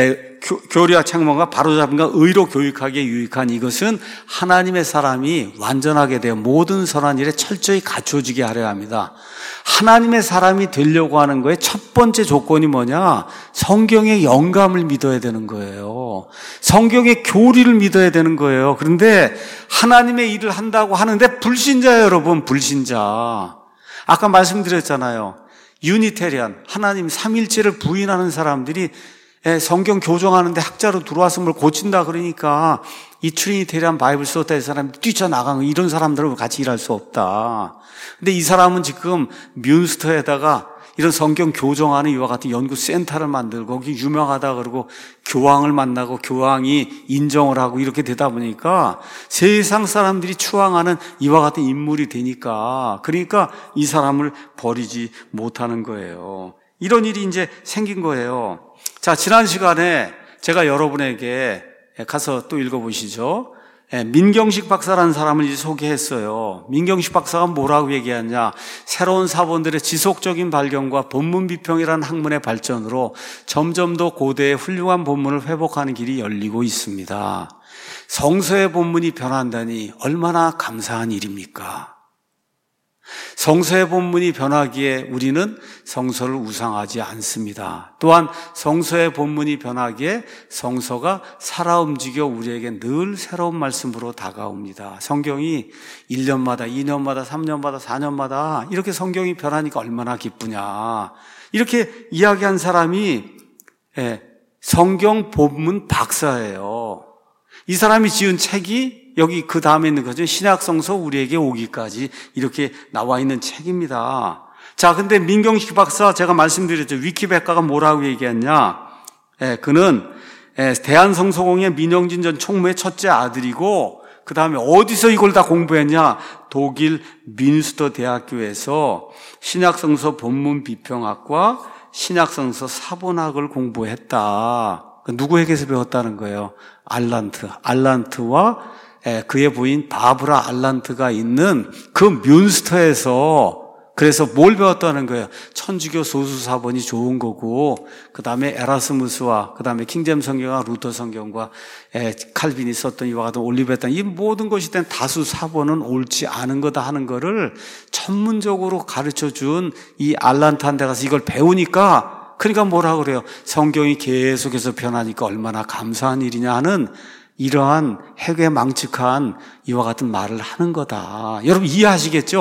바로잡음과 의로 교육하기에 유익한 이것은 하나님의 사람이 완전하게 되어 모든 선한 일에 철저히 갖춰지게 하려 합니다. 하나님의 사람이 되려고 하는 거에 첫 번째 조건이 뭐냐? 성경의 영감을 믿어야 되는 거예요. 성경의 교리를 믿어야 되는 거예요. 그런데 하나님의 일을 한다고 하는데 불신자예요, 여러분. 불신자. 아까 말씀드렸잖아요. 유니테리안, 하나님 삼일체를 부인하는 사람들이 성경 교정하는데 학자로 들어와서 뭘 고친다 그러니까 이 트리니테리안 바이블 소타의 사람이 뛰쳐나간 이런 사람들은 같이 일할 수 없다. 근데 이 사람은 지금 뮌스터에다가 이런 성경 교정하는 이와 같은 연구센터를 만들고 거기 유명하다 그러고 교황을 만나고 교황이 인정을 하고 이렇게 되다 보니까 세상 사람들이 추앙하는 이와 같은 인물이 되니까, 그러니까 이 사람을 버리지 못하는 거예요. 이런 일이 이제 생긴 거예요. 자, 지난 시간에 제가 여러분에게 가서 또 읽어보시죠. 민경식 박사라는 사람을 이제 소개했어요. 민경식 박사가 뭐라고 얘기하냐? 새로운 사본들의 지속적인 발견과 본문 비평이라는 학문의 발전으로 점점 더 고대의 훌륭한 본문을 회복하는 길이 열리고 있습니다. 성서의 본문이 변한다니 얼마나 감사한 일입니까? 성서의 본문이 변하기에 우리는 성서를 우상하지 않습니다. 또한 성서의 본문이 변하기에 성서가 살아 움직여 우리에게 늘 새로운 말씀으로 다가옵니다. 성경이 1년마다, 2년마다, 3년마다, 4년마다 이렇게 성경이 변하니까 얼마나 기쁘냐. 이렇게 이야기한 사람이 성경 본문 박사예요. 이 사람이 지은 책이 여기 그 다음에 있는 거죠. 신약성서 우리에게 오기까지 이렇게 나와 있는 책입니다. 자, 근데 민경식 박사 제가 말씀드렸죠. 위키백과가 뭐라고 얘기했냐? 그는 대한성서공회 민영진 전 총무의 첫째 아들이고 그 다음에 어디서 이걸 다 공부했냐? 독일 민스터 대학교에서 신약성서 본문 비평학과 신약성서 사본학을 공부했다. 누구에게서 배웠다는 거예요? 알란트와 그의 부인 바브라 알란트가 있는 그 뮌스터에서. 그래서 뭘 배웠다는 거예요? 천주교 소수사본이 좋은 거고, 그 다음에 에라스무스와, 그 다음에 킹제임스 성경과 루터 성경과 칼빈이 썼던 이와 같은 올리베탄, 이 모든 것이 된 다수 사본은 옳지 않은 거다 하는 거를 전문적으로 가르쳐 준 이 알란트한테 가서 이걸 배우니까, 그러니까 뭐라 그래요? 성경이 계속해서 변하니까 얼마나 감사한 일이냐 하는 이러한 해괴망측한 이와 같은 말을 하는 거다. 여러분 이해하시겠죠?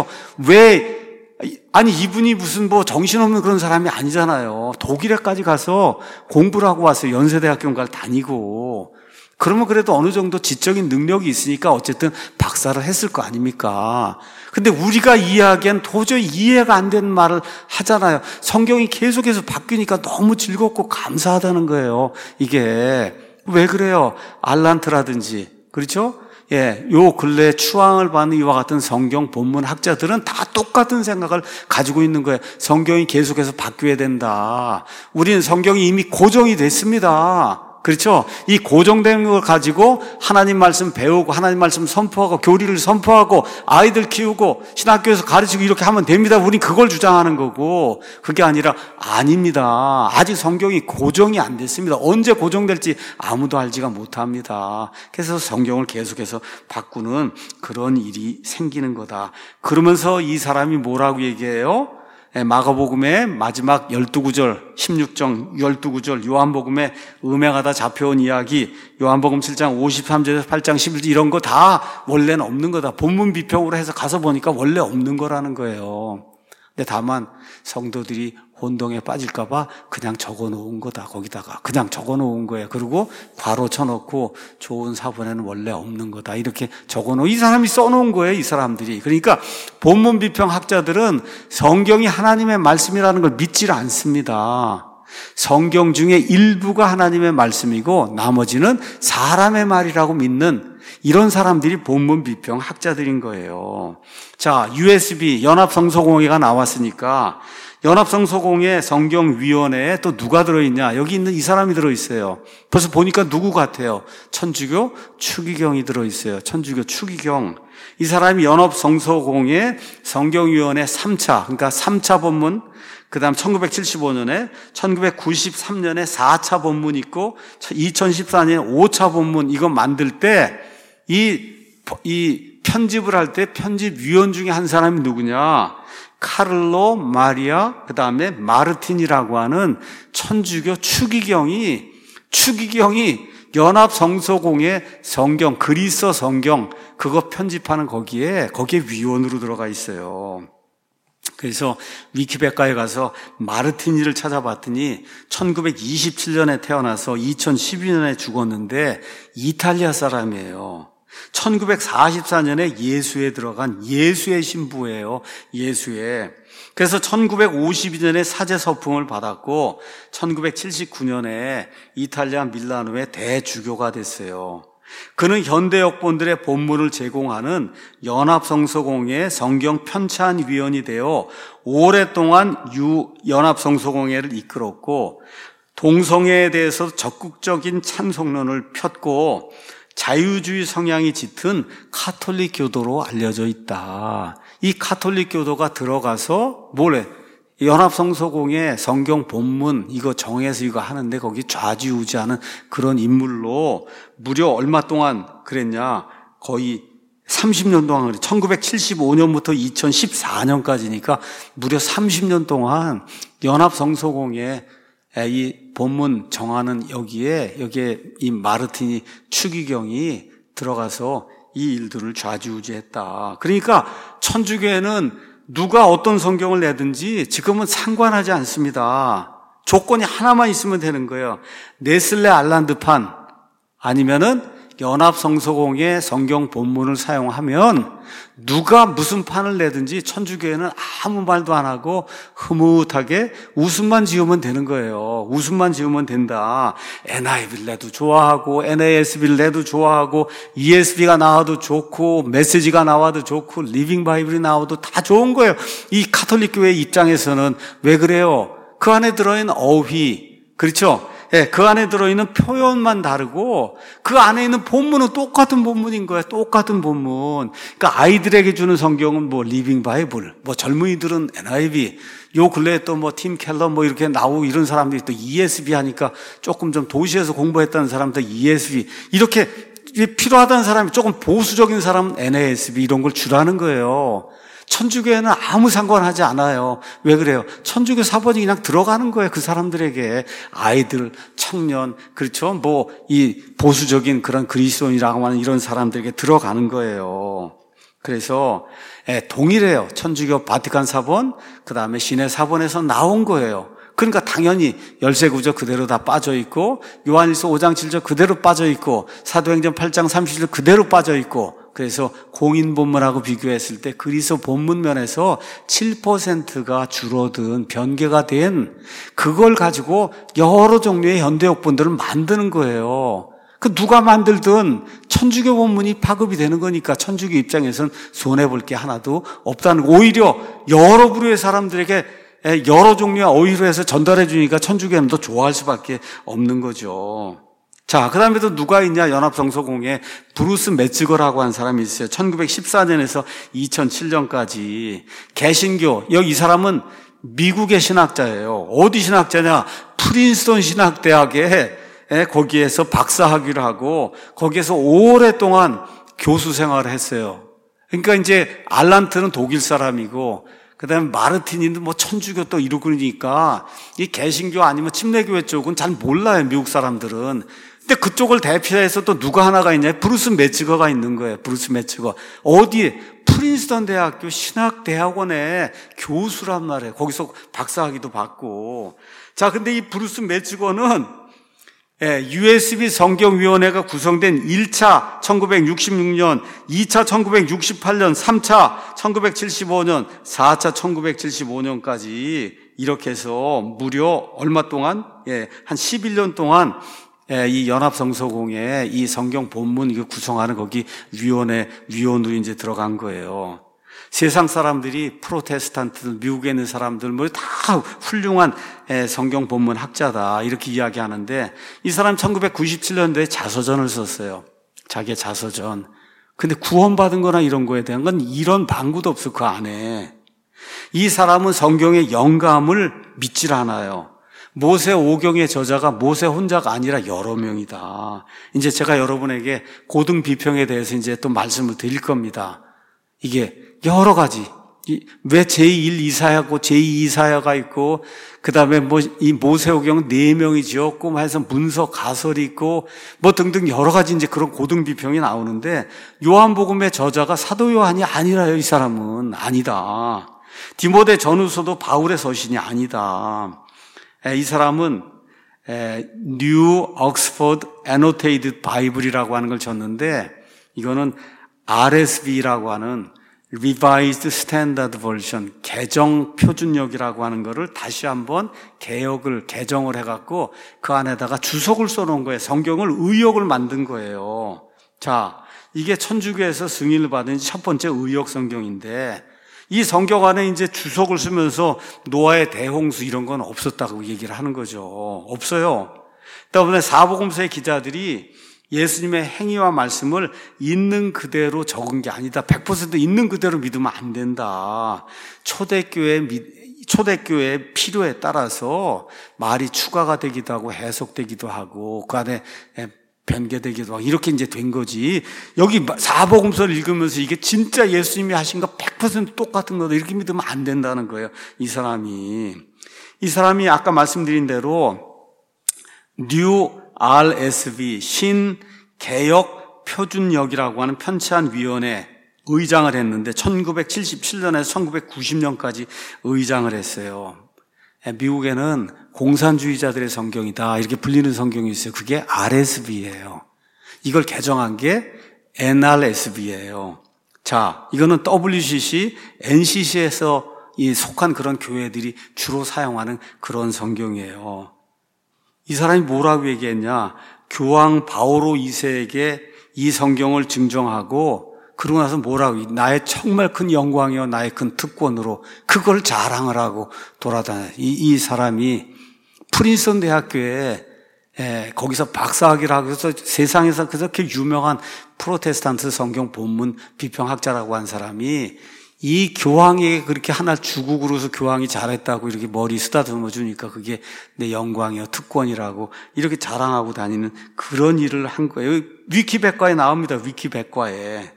아니 이분이 무슨 정신없는 그런 사람이 아니잖아요. 독일에까지 가서 공부를 하고 왔어요. 연세대학교인가를 다니고. 그러면 그래도 어느 정도 지적인 능력이 있으니까 어쨌든 박사를 했을 거 아닙니까? 근데 우리가 이해하기엔 도저히 이해가 안 되는 말을 하잖아요. 성경이 계속해서 바뀌니까 너무 즐겁고 감사하다는 거예요. 이게 왜 그래요? 알란트라든지, 그렇죠? 요 근래 추앙을 받는 이와 같은 성경 본문 학자들은 다 똑같은 생각을 가지고 있는 거예요. 성경이 계속해서 바뀌어야 된다. 우리는 성경이 이미 고정이 됐습니다. 그렇죠? 이 고정된 걸 가지고 하나님 말씀 배우고 하나님 말씀 선포하고 교리를 선포하고 아이들 키우고 신학교에서 가르치고 이렇게 하면 됩니다. 우린 그걸 주장하는 거고 그게 아니라 아닙니다. 아직 성경이 고정이 안 됐습니다. 언제 고정될지 아무도 알지가 못합니다. 그래서 성경을 계속해서 바꾸는 그런 일이 생기는 거다. 그러면서 이 사람이 뭐라고 얘기해요? 마가복음의 마지막 12구절, 16정 12구절, 요한복음에 음행하다 잡혀온 이야기, 요한복음 7장 53절에서 8장 11절 이런 거 다 원래는 없는 거다. 본문 비평으로 해서 가서 보니까 원래 없는 거라는 거예요. 근데 다만 성도들이 혼동에 빠질까 봐 그냥 적어놓은 거다. 거기다가 그냥 적어놓은 거예요. 그리고 괄호 쳐놓고 좋은 사본에는 원래 없는 거다. 이렇게 적어놓은, 이 사람이 써놓은 거예요. 이 사람들이. 그러니까 본문 비평 학자들은 성경이 하나님의 말씀이라는 걸 믿질 않습니다. 성경 중에 일부가 하나님의 말씀이고 나머지는 사람의 말이라고 믿는 이런 사람들이 본문 비평 학자들인 거예요. 자, USB 연합성서공회가 나왔으니까 연합성서공회 성경위원회에 또 누가 들어있냐? 여기 있는 이 사람이 들어있어요. 벌써 보니까 누구 같아요? 천주교 추기경이 들어있어요. 천주교 추기경. 이 사람이 연합성서공회 성경위원회 3차, 그러니까 3차 본문, 그 다음 1975년에 1993년에 4차 본문 있고 2014년에 5차 본문 이거 만들 때 이 편집을 할 때 편집위원 중에 한 사람이 누구냐? 카를로 마리아 그 다음에 마르틴이라고 하는 천주교 추기경이 연합성서공회 성경 그리스 성경 그거 편집하는 거기에 위원으로 들어가 있어요. 그래서 위키백과에 가서 마르티니를 찾아봤더니 1927년에 태어나서 2012년에 죽었는데 이탈리아 사람이에요. 1944년에 예수에 들어간 예수의 신부예요. 예수에. 그래서 1952년에 사제 서풍을 받았고 1979년에 이탈리아 밀라노의 대주교가 됐어요. 그는 현대 역본들의 본문을 제공하는 연합성서공회 성경 편찬 위원이 되어 오랫동안 연합성서공회를 이끌었고 동성애에 대해서 적극적인 찬송론을 폈고 자유주의 성향이 짙은 카톨릭 교도로 알려져 있다. 이 카톨릭 교도가 들어가서 연합성서공회 성경 본문 이거 정해서 이거 하는데 거기 좌지우지하는 그런 인물로 무려 얼마 동안 그랬냐? 거의 30년 동안 1975년부터 2014년까지니까 무려 30년 동안 연합성서공회 이 본문 정하는 여기에 이 마르티니 추기경이 들어가서 이 일들을 좌지우지했다. 그러니까 천주교회는 누가 어떤 성경을 내든지 지금은 상관하지 않습니다. 조건이 하나만 있으면 되는 거예요. 네슬레 알란드판 아니면은 연합성서공회 성경 본문을 사용하면 누가 무슨 판을 내든지 천주교회는 아무 말도 안 하고 흐뭇하게 웃음만 지으면 되는 거예요. 웃음만 지으면 된다. NIV를 내도 좋아하고 NASB를 내도 좋아하고 ESB가 나와도 좋고 메시지가 나와도 좋고 리빙 바이블이 나와도 다 좋은 거예요. 이 가톨릭 교회 입장에서는 왜 그래요? 그 안에 들어있는 어휘, 그렇죠? 예, 그 안에 들어있는 표현만 다르고 그 안에 있는 본문은 똑같은 본문인 거예요. 똑같은 본문. 그러니까 아이들에게 주는 성경은 뭐 리빙 바이블, 뭐 젊은이들은 NIV, 요 근래에 또 뭐 팀 켈러 뭐 이렇게 나오고 이런 사람들이 또 ESB 하니까 조금 좀 도시에서 공부했다는 사람들 ESB 이렇게 필요하다는 사람이 조금 보수적인 사람은 NASB 이런 걸 주라는 거예요. 천주교회는 아무 상관하지 않아요. 왜 그래요? 천주교 사본이 그냥 들어가는 거예요. 그 사람들에게 아이들, 청년, 그렇죠? 뭐 이 보수적인 그런 그리스도인이라고 하는 이런 사람들에게 들어가는 거예요. 그래서 동일해요. 천주교 바티칸 사본, 그 다음에 시내 사본에서 나온 거예요. 그러니까 당연히 열세구절 그대로 다 빠져있고 요한일서 5장 7절 그대로 빠져있고 사도행전 8장 30절 그대로 빠져있고 그래서 공인 본문하고 비교했을 때 그리스도 본문 면에서 7%가 줄어든 변개가 된 그걸 가지고 여러 종류의 현대역본들을 만드는 거예요. 그 누가 만들든 천주교 본문이 파급이 되는 거니까 천주교 입장에서는 손해볼 게 하나도 없다는 거. 오히려 여러 부류의 사람들에게 여러 종류의 어휘로 해서 전달해 주니까 천주교는 더 좋아할 수밖에 없는 거죠. 자, 그 다음에 또 누가 있냐? 연합성서공회 브루스 메츠거라고 한 사람이 있어요. 1914년에서 2007년까지 개신교, 여기 이 사람은 미국의 신학자예요. 어디 신학자냐? 프린스턴 신학대학에 거기에서 박사학위를 하고 거기에서 오랫동안 교수 생활을 했어요. 그러니까 이제 알란트는 독일 사람이고 그 다음에 마르틴인도 뭐 천주교 또 이러고 그러니까 이 개신교 아니면 침례교회 쪽은 잘 몰라요, 미국 사람들은. 근데 그쪽을 대표해서 또 누가 하나가 있냐? 브루스 메츠거가 있는 거예요. 브루스 메츠거. 어디에? 프린스턴 대학교 신학대학원의 교수란 말이에요. 거기서 박사학위도 받고. 자, 근데 이 브루스 메츠거는 USB 성경위원회가 구성된 1차 1966년, 2차 1968년, 3차 1975년, 4차 1975년까지 이렇게 해서 무려 얼마 동안? 한 11년 동안 이 연합성서공회 이 성경 본문 이거 구성하는 거기 위원으로 이제 들어간 거예요. 세상 사람들이 프로테스탄트들, 미국에 있는 사람들 뭐 다 훌륭한 성경 본문 학자다 이렇게 이야기하는데 이 사람 1997년도에 자서전을 썼어요. 자기의 자서전. 근데 구원받은 거나 이런 거에 대한 건 이런 방구도 없어 그 안에. 이 사람은 성경의 영감을 믿질 않아요. 모세 오경의 저자가 모세 혼자가 아니라 여러 명이다. 이제 제가 여러분에게 고등 비평에 대해서 이제 또 말씀을 드릴 겁니다. 이게 여러 가지. 왜 제1 이사야고 제2 이사야가 있고 그다음에 뭐 이 모세오경 4명이 지었고 뭐 해서 문서 가설이 있고 뭐 등등 여러 가지 이제 그런 고등 비평이 나오는데 요한복음의 저자가 사도 요한이 아니라요. 이 사람은 아니다. 디모데 전후서도 바울의 서신이 아니다. 이 사람은 New Oxford Annotated Bible이라고 하는 걸 줬는데 이거는 RSV라고 하는 Revised Standard Version, 개정 표준역이라고 하는 거를 다시 한번 개정을 해갖고 그 안에다가 주석을 써놓은 거예요. 성경을 의역을 만든 거예요. 자, 이게 천주교에서 승인을 받은 첫 번째 의역 성경인데 이 성경 안에 이제 주석을 쓰면서 노아의 대홍수 이런 건 없었다고 얘기를 하는 거죠. 없어요. 때문에 사복음서의 기자들이 예수님의 행위와 말씀을 있는 그대로 적은 게 아니다. 100% 있는 그대로 믿으면 안 된다. 초대교회의 필요에 따라서 말이 추가가 되기도 하고 해석되기도 하고 그 안에 변개되기도 하고 이렇게 이제 된 거지. 여기 사복음서를 읽으면서 이게 진짜 예수님이 하신 거 100% 똑같은 거다 이렇게 믿으면 안 된다는 거예요. 이 사람이 아까 말씀드린 대로 New RSV 신개역 표준역이라고 하는 편찬 위원회 의장을 했는데 1977년에서 1990년까지 의장을 했어요. 미국에는 공산주의자들의 성경이다 이렇게 불리는 성경이 있어요. 그게 RSV예요. 이걸 개정한 게 NRSV예요. 자, 이거는 WCC, NCC에서 속한 그런 교회들이 주로 사용하는 그런 성경이에요. 이 사람이 뭐라고 얘기했냐? 교황 바오로 2세에게 이 성경을 증정하고 그러고 나서 뭐라고, 나의 정말 큰 영광이요 나의 큰 특권으로 그걸 자랑을 하고 돌아다녀요. 이 사람이 프린스턴 대학교에 거기서 박사학위를 하고 해서 세상에서 그렇게 유명한 프로테스탄트 성경 본문 비평학자라고 한 사람이 이 교황에게 그렇게 하나 주고 그러서 교황이 잘했다고 이렇게 머리 쓰다듬어 주니까 그게 내 영광이요 특권이라고 이렇게 자랑하고 다니는 그런 일을 한 거예요. 위키백과에 나옵니다. 위키백과에.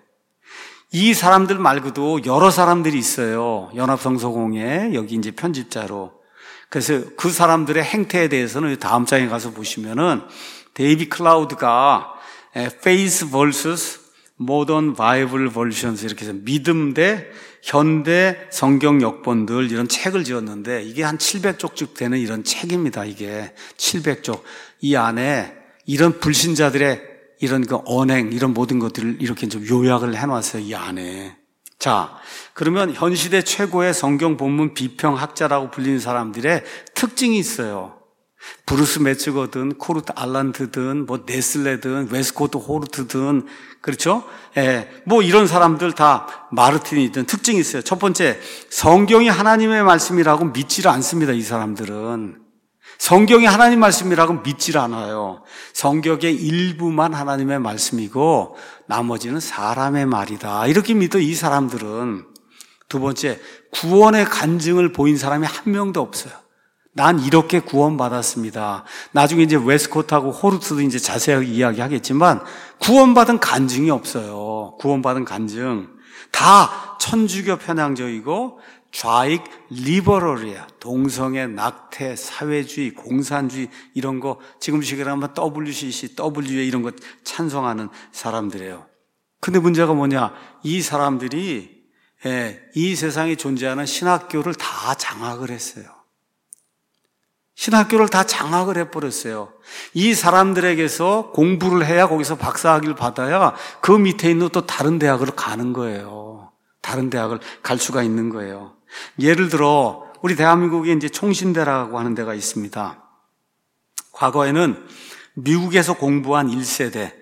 이 사람들 말고도 여러 사람들이 있어요. 연합성서공회 여기 이제 편집자로. 그래서 그 사람들의 행태에 대해서는 다음 장에 가서 보시면은 데이비 클라우드가 Faith vs. Modern Bible Versions 이렇게 해서 믿음 대 현대 성경 역본들 이런 책을 지었는데 이게 한 700쪽쯤 되는 이런 책입니다. 이게 700쪽. 이 안에 이런 불신자들의 이런 그 언행 이런 모든 것들을 이렇게 좀 요약을 해놨어요. 이 안에. 자, 그러면 현 시대 최고의 성경 본문 비평학자라고 불리는 사람들의 특징이 있어요. 브루스 매츠거든, 코르트 알란트든, 뭐 네슬레든, 웨스코트 호르트든, 그렇죠? 뭐 이런 사람들 다 마르틴이든 특징이 있어요. 첫 번째, 성경이 하나님의 말씀이라고 믿지를 않습니다. 이 사람들은. 성경이 하나님 말씀이라고 믿질 않아요. 성경의 일부만 하나님의 말씀이고 나머지는 사람의 말이다. 이렇게 믿어 이 사람들은. 두 번째, 구원의 간증을 보인 사람이 한 명도 없어요. 난 이렇게 구원받았습니다. 나중에 이제 웨스코트하고 호르트도 이제 자세하게 이야기하겠지만 구원받은 간증이 없어요. 구원받은 간증. 다 천주교 편향적이고 좌익 리버럴이야. 동성애, 낙태, 사회주의, 공산주의 이런 거 지금 시기로 하면 WCC, WA 이런 거 찬성하는 사람들이에요. 근데 문제가 뭐냐? 이 사람들이 이 세상에 존재하는 신학교를 다 장악을 했어요. 신학교를 다 장악을 해버렸어요. 이 사람들에게서 공부를 해야 거기서 박사학위를 받아야 그 밑에 있는 또 다른 대학을 가는 거예요. 다른 대학을 갈 수가 있는 거예요. 예를 들어 우리 대한민국에 이제 총신대라고 하는 데가 있습니다. 과거에는 미국에서 공부한 1세대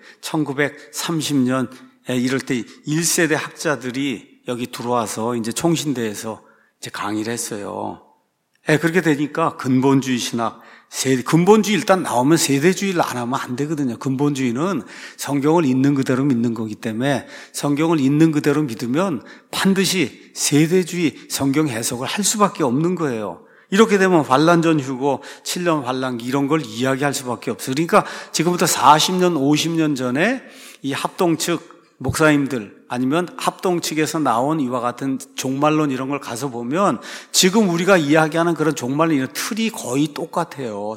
1930년 이럴 때 1세대 학자들이 여기 들어와서 이제 총신대에서 이제 강의를 했어요. 그렇게 되니까 근본주의 신학, 근본주의 일단 나오면 세대주의를 안 하면 안 되거든요. 근본주의는 성경을 있는 그대로 믿는 거기 때문에 성경을 있는 그대로 믿으면 반드시 세대주의 성경 해석을 할 수밖에 없는 거예요. 이렇게 되면 환란전 휴고, 7년 환란기 이런 걸 이야기할 수밖에 없어요. 그러니까 지금부터 40년, 50년 전에 이 합동 측 목사님들 아니면 합동 측에서 나온 이와 같은 종말론 이런 걸 가서 보면 지금 우리가 이야기하는 그런 종말론 이런 틀이 거의 똑같아요.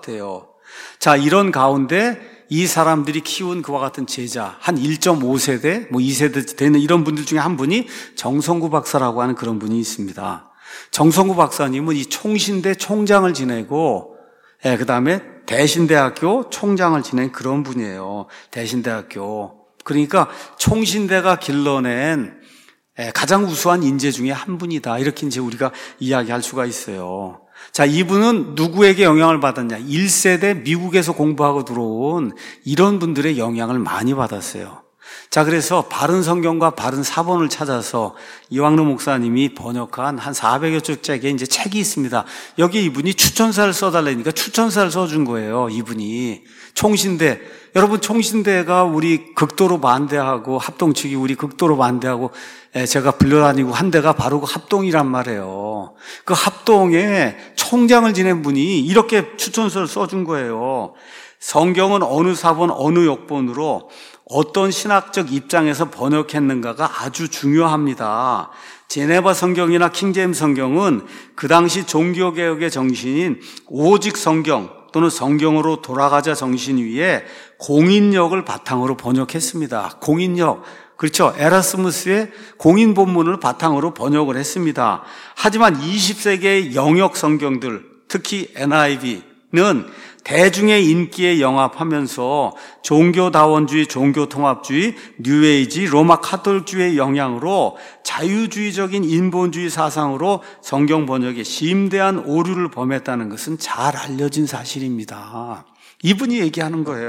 자, 이런 가운데 이 사람들이 키운 그와 같은 제자 한 1.5세대, 뭐 2세대 되는 이런 분들 중에 한 분이 정성구 박사라고 하는 그런 분이 있습니다. 정성구 박사님은 이 총신대 총장을 지내고 그 다음에 대신대학교 총장을 지낸 그런 분이에요. 대신대학교. 그러니까 총신대가 길러낸 가장 우수한 인재 중에 한 분이다. 이렇게 이제 우리가 이야기할 수가 있어요. 자, 이분은 누구에게 영향을 받았냐? 1세대 미국에서 공부하고 들어온 이런 분들의 영향을 많이 받았어요. 자, 그래서 바른 성경과 바른 사본을 찾아서 이왕루 목사님이 번역한 한 400여 쪽짜리 이제 책이 있습니다. 여기 이분이 추천사를 써달라니까 추천사를 써준 거예요. 이분이. 총신대. 여러분, 총신대가 우리 극도로 반대하고 합동 측이 우리 극도로 반대하고 제가 불려다니고 한 데가 바로 그 합동이란 말이에요. 그 합동에 총장을 지낸 분이 이렇게 추천서를 써준 거예요. 성경은 어느 사본, 어느 역본으로 어떤 신학적 입장에서 번역했는가가 아주 중요합니다. 제네바 성경이나 킹제임스 성경은 그 당시 종교개혁의 정신인 오직 성경 또는 성경으로 돌아가자 정신 위에 공인력을 바탕으로 번역했습니다. 공인력. 그렇죠. 에라스무스의 공인 본문을 바탕으로 번역을 했습니다. 하지만 20세기의 영역 성경들, 특히 NIV는 대중의 인기에 영합하면서 종교다원주의, 종교통합주의, 뉴에이지, 로마 카톨주의 영향으로 자유주의적인 인본주의 사상으로 성경 번역에 심대한 오류를 범했다는 것은 잘 알려진 사실입니다. 이분이 얘기하는 거예요.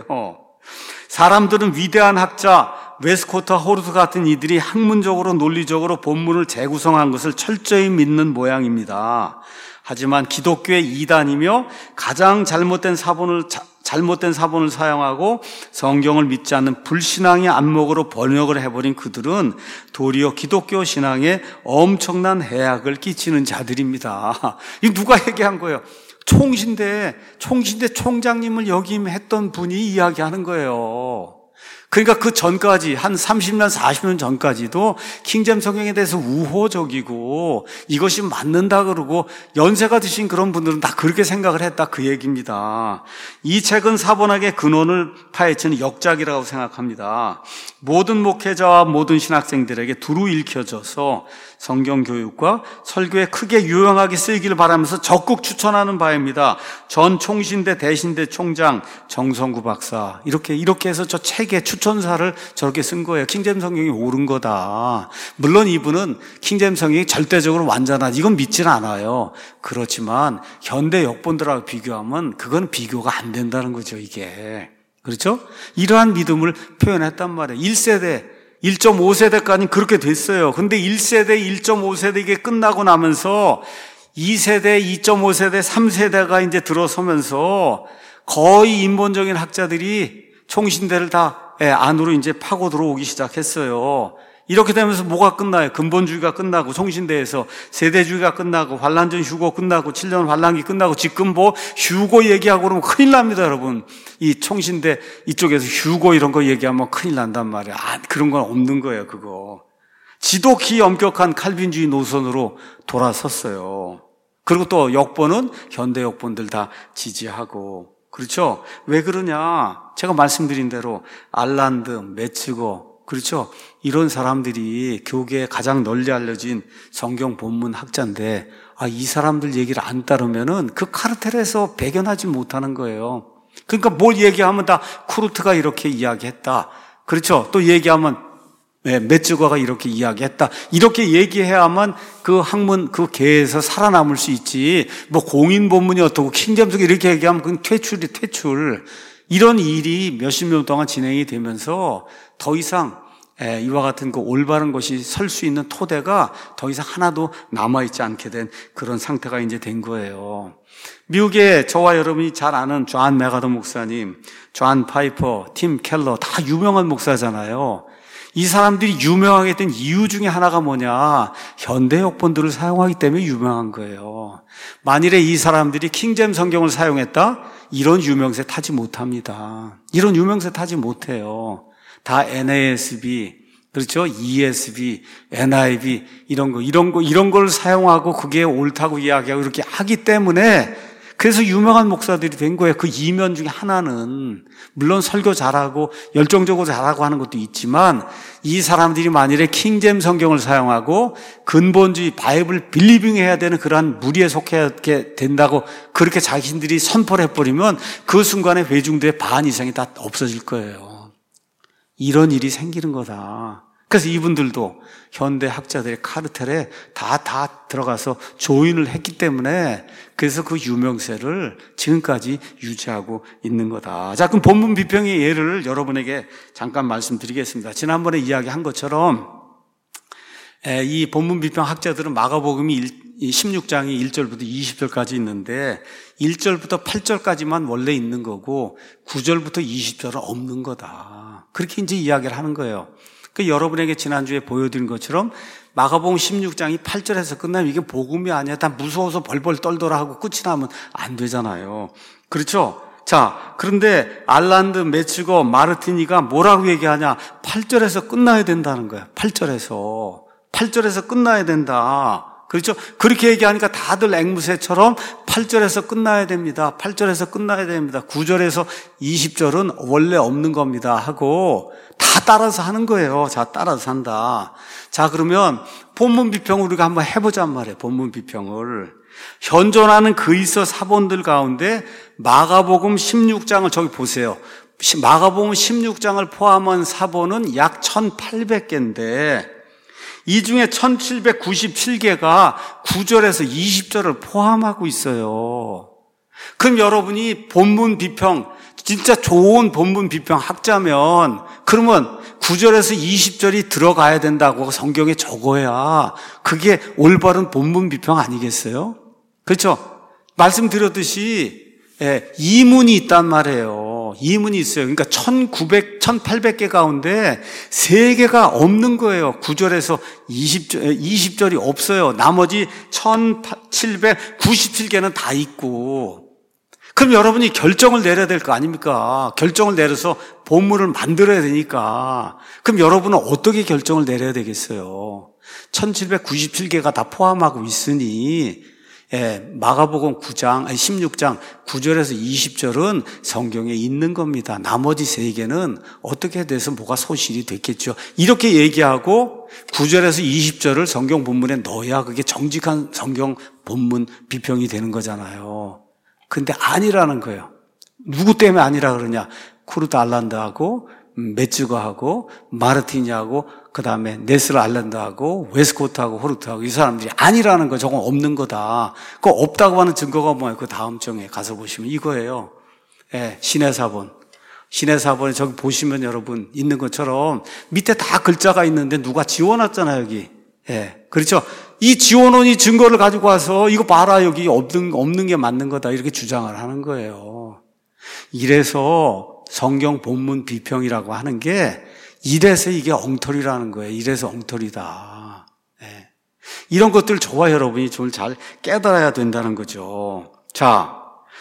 사람들은 위대한 학자 웨스코터 호르트 같은 이들이 학문적으로 논리적으로 본문을 재구성한 것을 철저히 믿는 모양입니다. 하지만 기독교의 이단이며 가장 잘못된 사본을 사용하고 성경을 믿지 않는 불신앙의 안목으로 번역을 해버린 그들은 도리어 기독교 신앙에 엄청난 해악을 끼치는 자들입니다. 이 누가 얘기한 거예요? 총신대 총장님을 역임했던 분이 이야기하는 거예요. 그러니까 그 전까지 한 30년, 40년 전까지도 킹제임스 성경에 대해서 우호적이고 이것이 맞는다 그러고 연세가 드신 그런 분들은 다 그렇게 생각을 했다 그 얘기입니다. 이 책은 사본학의 근원을 파헤치는 역작이라고 생각합니다. 모든 목회자와 모든 신학생들에게 두루 읽혀져서 성경 교육과 설교에 크게 유용하게 쓰이기를 바라면서 적극 추천하는 바입니다. 전 총신대 대신대 총장 정성구 박사 이렇게 해서 저 책에 추천사를 저렇게 쓴 거예요. 킹제임스 성경이 옳은 거다. 물론 이분은 킹제임스 성경이 절대적으로 완전하다 이건 믿지는 않아요. 그렇지만 현대 역본들하고 비교하면 그건 비교가 안 된다는 거죠. 이게 그렇죠? 이러한 믿음을 표현했단 말이에요. 1세대 1.5세대까지는 그렇게 됐어요. 근데 1세대, 1.5세대 이게 끝나고 나면서 2세대, 2.5세대, 3세대가 이제 들어서면서 거의 인본적인 학자들이 총신대를 다 안으로 이제 파고 들어오기 시작했어요. 이렇게 되면서 뭐가 끝나요? 근본주의가 끝나고 총신대에서 세대주의가 끝나고 환란전 휴고 끝나고 7년 환란기 끝나고 지금 뭐 휴고 얘기하고 그러면 큰일 납니다, 여러분. 이 총신대 이쪽에서 휴고 이런 거 얘기하면 큰일 난단 말이에요. 그런 건 없는 거예요, 그거. 지독히 엄격한 칼빈주의 노선으로 돌아섰어요. 그리고 또 역본은 현대 역본들 다 지지하고. 그렇죠? 왜 그러냐? 제가 말씀드린 대로 알란드, 메츠거 그렇죠? 이런 사람들이 교계에 가장 널리 알려진 성경 본문 학자인데 이 사람들 얘기를 안 따르면은 그 카르텔에서 배견하지 못하는 거예요. 그러니까 뭘 얘기하면 다 쿠르트가 이렇게 이야기했다. 그렇죠? 또 얘기하면 메츠거가 이렇게 이야기했다. 이렇게 얘기해야만 그 학문, 그 계에서 살아남을 수 있지. 뭐 공인 본문이 어떻고 킹제임스 이렇게 얘기하면 그건 퇴출. 이런 일이 몇십 년 동안 진행이 되면서 더 이상 이와 같은 그 올바른 것이 설 수 있는 토대가 더 이상 하나도 남아있지 않게 된 그런 상태가 이제 된 거예요. 미국에 저와 여러분이 잘 아는 존 메가더 목사님, 존 파이퍼, 팀 켈러 다 유명한 목사잖아요. 이 사람들이 유명하게 된 이유 중에 하나가 뭐냐? 현대 역본들을 사용하기 때문에 유명한 거예요. 만일에 이 사람들이 킹제임스 성경을 사용했다? 이런 유명세 타지 못합니다. 이런 유명세 타지 못해요. 다 NASB, 그렇죠? ESB, NIV 이런 걸 사용하고 그게 옳다고 이야기하고 이렇게 하기 때문에 그래서 유명한 목사들이 된 거예요. 그 이면 중에 하나는 물론 설교 잘하고 열정적으로 잘하고 하는 것도 있지만 이 사람들이 만일에 킹제임스 성경을 사용하고 근본주의 바이블 빌리빙 해야 되는 그러한 무리에 속하게 된다고 그렇게 자신들이 선포를 해버리면 그 순간에 회중들의 반 이상이 다 없어질 거예요. 이런 일이 생기는 거다. 그래서 이분들도 현대 학자들의 카르텔에 다 들어가서 조인을 했기 때문에 그래서 그 유명세를 지금까지 유지하고 있는 거다. 자, 그럼 본문 비평의 예를 여러분에게 잠깐 말씀드리겠습니다. 지난번에 이야기한 것처럼 이 본문 비평 학자들은 마가복음이 16장이 1절부터 20절까지 있는데 1절부터 8절까지만 원래 있는 거고 9절부터 20절은 없는 거다. 그렇게 이제 이야기를 하는 거예요. 그 여러분에게 지난주에 보여드린 것처럼 마가복음 16장이 8절에서 끝나면 이게 복음이 아니야. 다 무서워서 벌벌 떨더라 하고 끝이 나면 안 되잖아요. 그렇죠? 자, 그런데 알란드, 메츠거, 마르티니가 뭐라고 얘기하냐? 8절에서 끝나야 된다는 거야. 8절에서 끝나야 된다. 그렇죠? 그렇게 얘기하니까 다들 앵무새처럼 8절에서 끝나야 됩니다. 8절에서 끝나야 됩니다. 9절에서 20절은 원래 없는 겁니다. 하고 다 따라서 하는 거예요. 자, 따라서 한다. 자, 그러면 본문 비평을 우리가 한번 해보잔 말이에요. 본문 비평을. 현존하는 그리스 사본들 가운데 마가복음 16장을 저기 보세요. 마가복음 16장을 포함한 사본은 약 1800개인데 이 중에 1797개가 9절에서 20절을 포함하고 있어요. 그럼 여러분이 본문 비평, 진짜 좋은 본문 비평 학자면 그러면 9절에서 20절이 들어가야 된다고 성경에 적어야 그게 올바른 본문 비평 아니겠어요? 그렇죠? 말씀드렸듯이 이문이 있단 말이에요. 이문이 있어요. 그러니까 1800개 가운데 3개가 없는 거예요. 9절에서 20절이 없어요. 나머지 1797개는 다 있고. 그럼 여러분이 결정을 내려야 될 거 아닙니까? 결정을 내려서 본문을 만들어야 되니까. 그럼 여러분은 어떻게 결정을 내려야 되겠어요? 1797개가 다 포함하고 있으니 마가복음 16장 9절에서 20절은 성경에 있는 겁니다. 나머지 3개는 어떻게 돼서 뭐가 소실이 됐겠죠. 이렇게 얘기하고 9절에서 20절을 성경 본문에 넣어야 그게 정직한 성경 본문 비평이 되는 거잖아요. 근데 아니라는 거예요. 누구 때문에 아니라 그러냐? 쿠르트 알란드하고 메츠거하고 마르티니하고 그 다음에 네슬 알란드하고 웨스코트하고 호르트하고 이 사람들이 아니라는 거, 저건 없는 거다. 그거 없다고 하는 증거가 뭐예요? 그 다음 장에 가서 보시면 이거예요. 신의 사본. 신의 사본에 저기 보시면 여러분 있는 것처럼 밑에 다 글자가 있는데 누가 지워놨잖아요, 여기. 그렇죠? 이 지워놓은 이 증거를 가지고 와서 이거 봐라, 여기 없는 게 맞는 거다. 이렇게 주장을 하는 거예요. 이래서 성경 본문 비평이라고 하는 게 이래서 이게 엉터리라는 거예요. 이래서 엉터리다. 이런 것들 저와 여러분이 좀 잘 깨달아야 된다는 거죠. 자,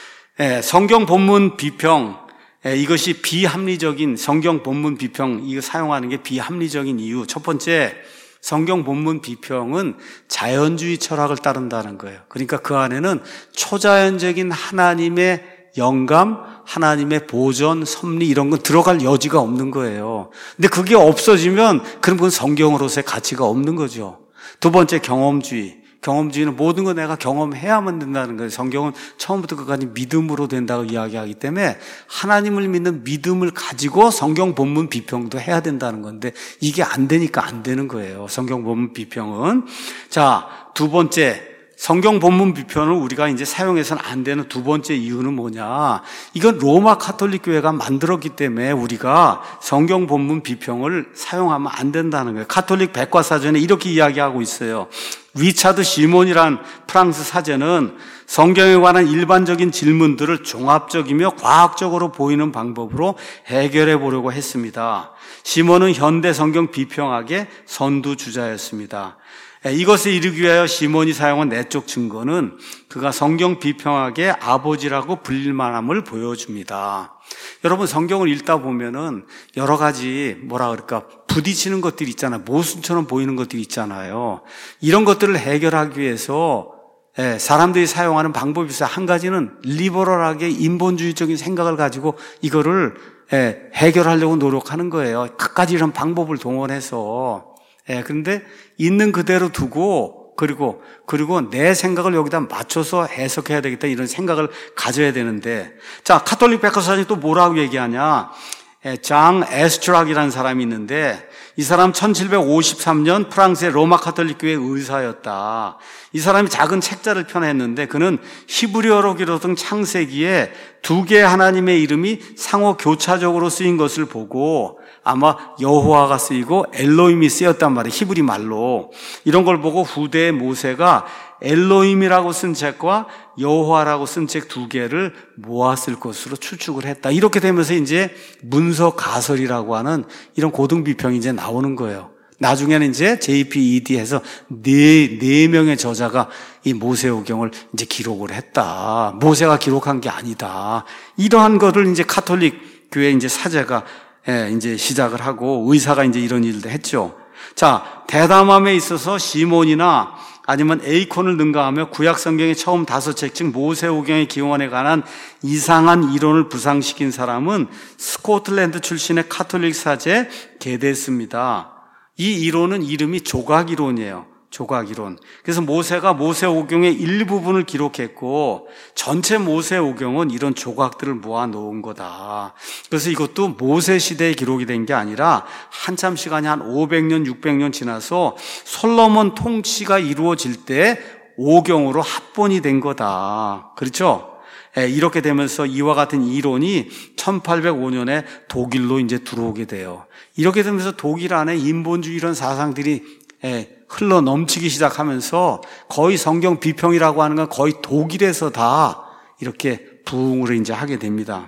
성경 본문 비평, 이것이 비합리적인 성경 본문 비평, 이거 사용하는 게 비합리적인 이유. 첫 번째, 성경 본문 비평은 자연주의 철학을 따른다는 거예요. 그러니까 그 안에는 초자연적인 하나님의 영감, 하나님의 보존, 섭리 이런 건 들어갈 여지가 없는 거예요. 근데 그게 없어지면 그런 건 성경으로서의 가치가 없는 거죠. 두 번째, 경험주의. 경험주의는 모든 거 내가 경험해야만 된다는 거예요. 성경은 처음부터 끝까지 믿음으로 된다고 이야기하기 때문에 하나님을 믿는 믿음을 가지고 성경 본문 비평도 해야 된다는 건데 이게 안 되니까 안 되는 거예요. 성경 본문 비평은. 자, 두 번째, 성경 본문 비평을 우리가 이제 사용해서는 안 되는 두 번째 이유는 뭐냐? 이건 로마 가톨릭 교회가 만들었기 때문에 우리가 성경 본문 비평을 사용하면 안 된다는 거예요. 가톨릭 백과사전에 이렇게 이야기하고 있어요. 리차드 시몬이란 프랑스 사제는 성경에 관한 일반적인 질문들을 종합적이며 과학적으로 보이는 방법으로 해결해 보려고 했습니다. 시몬은 현대 성경 비평학의 선두주자였습니다. 이것을 이루기 위하여 시몬이 사용한 내적 증거는 그가 성경 비평학의 아버지라고 불릴 만함을 보여줍니다. 여러분, 성경을 읽다 보면은 여러 가지 부딪히는 것들이 있잖아요. 모순처럼 보이는 것들이 있잖아요. 이런 것들을 해결하기 위해서 사람들이 사용하는 방법이 있어요. 한 가지는 리버럴하게 인본주의적인 생각을 가지고 이거를 해결하려고 노력하는 거예요. 갖가지 이런 방법을 동원해서. 그런데 있는 그대로 두고 그리고 내 생각을 여기다 맞춰서 해석해야 되겠다 이런 생각을 가져야 되는데, 자, 가톨릭 백과사전이 또 뭐라고 얘기하냐? 장 에스트락이라는 사람이 있는데 이 사람 1753년 프랑스의 로마 가톨릭 교회 의사였다. 이 사람이 작은 책자를 펴냈는데 그는 히브리어로 기록된 창세기에 두 개의 하나님의 이름이 상호 교차적으로 쓰인 것을 보고 아마 여호와가 쓰이고 엘로힘이 쓰였단 말이에요. 히브리 말로. 이런 걸 보고 후대의 모세가 엘로힘이라고 쓴 책과 여호와라고 쓴 책 두 개를 모았을 것으로 추측을 했다. 이렇게 되면서 이제 문서 가설이라고 하는 이런 고등비평이 이제 나오는 거예요. 나중에는 이제 JPED 해서 네 명의 저자가 이 모세오경을 이제 기록을 했다. 모세가 기록한 게 아니다. 이러한 것을 이제 가톨릭 교회 이제 사제가 이제 시작을 하고 의사가 이제 이런 일도 했죠. 자, 대담함에 있어서 시몬이나 아니면 에이콘을 능가하며 구약 성경의 처음 5책 즉 모세오경의 기원에 관한 이상한 이론을 부상시킨 사람은 스코틀랜드 출신의 가톨릭 사제 게데스입니다. 이 이론은 이름이 조각 이론이에요. 조각이론. 그래서 모세가 모세오경의 일부분을 기록했고 전체 모세오경은 이런 조각들을 모아놓은 거다. 그래서 이것도 모세 시대에 기록이 된 게 아니라 한참 시간이 한 500년, 600년 지나서 솔로몬 통치가 이루어질 때 오경으로 합본이 된 거다. 그렇죠? 이렇게 되면서 이와 같은 이론이 1805년에 독일로 이제 들어오게 돼요. 이렇게 되면서 독일 안에 인본주의 이런 사상들이 흘러 넘치기 시작하면서 거의 성경 비평이라고 하는 건 거의 독일에서 다 이렇게 부흥을 이제 하게 됩니다.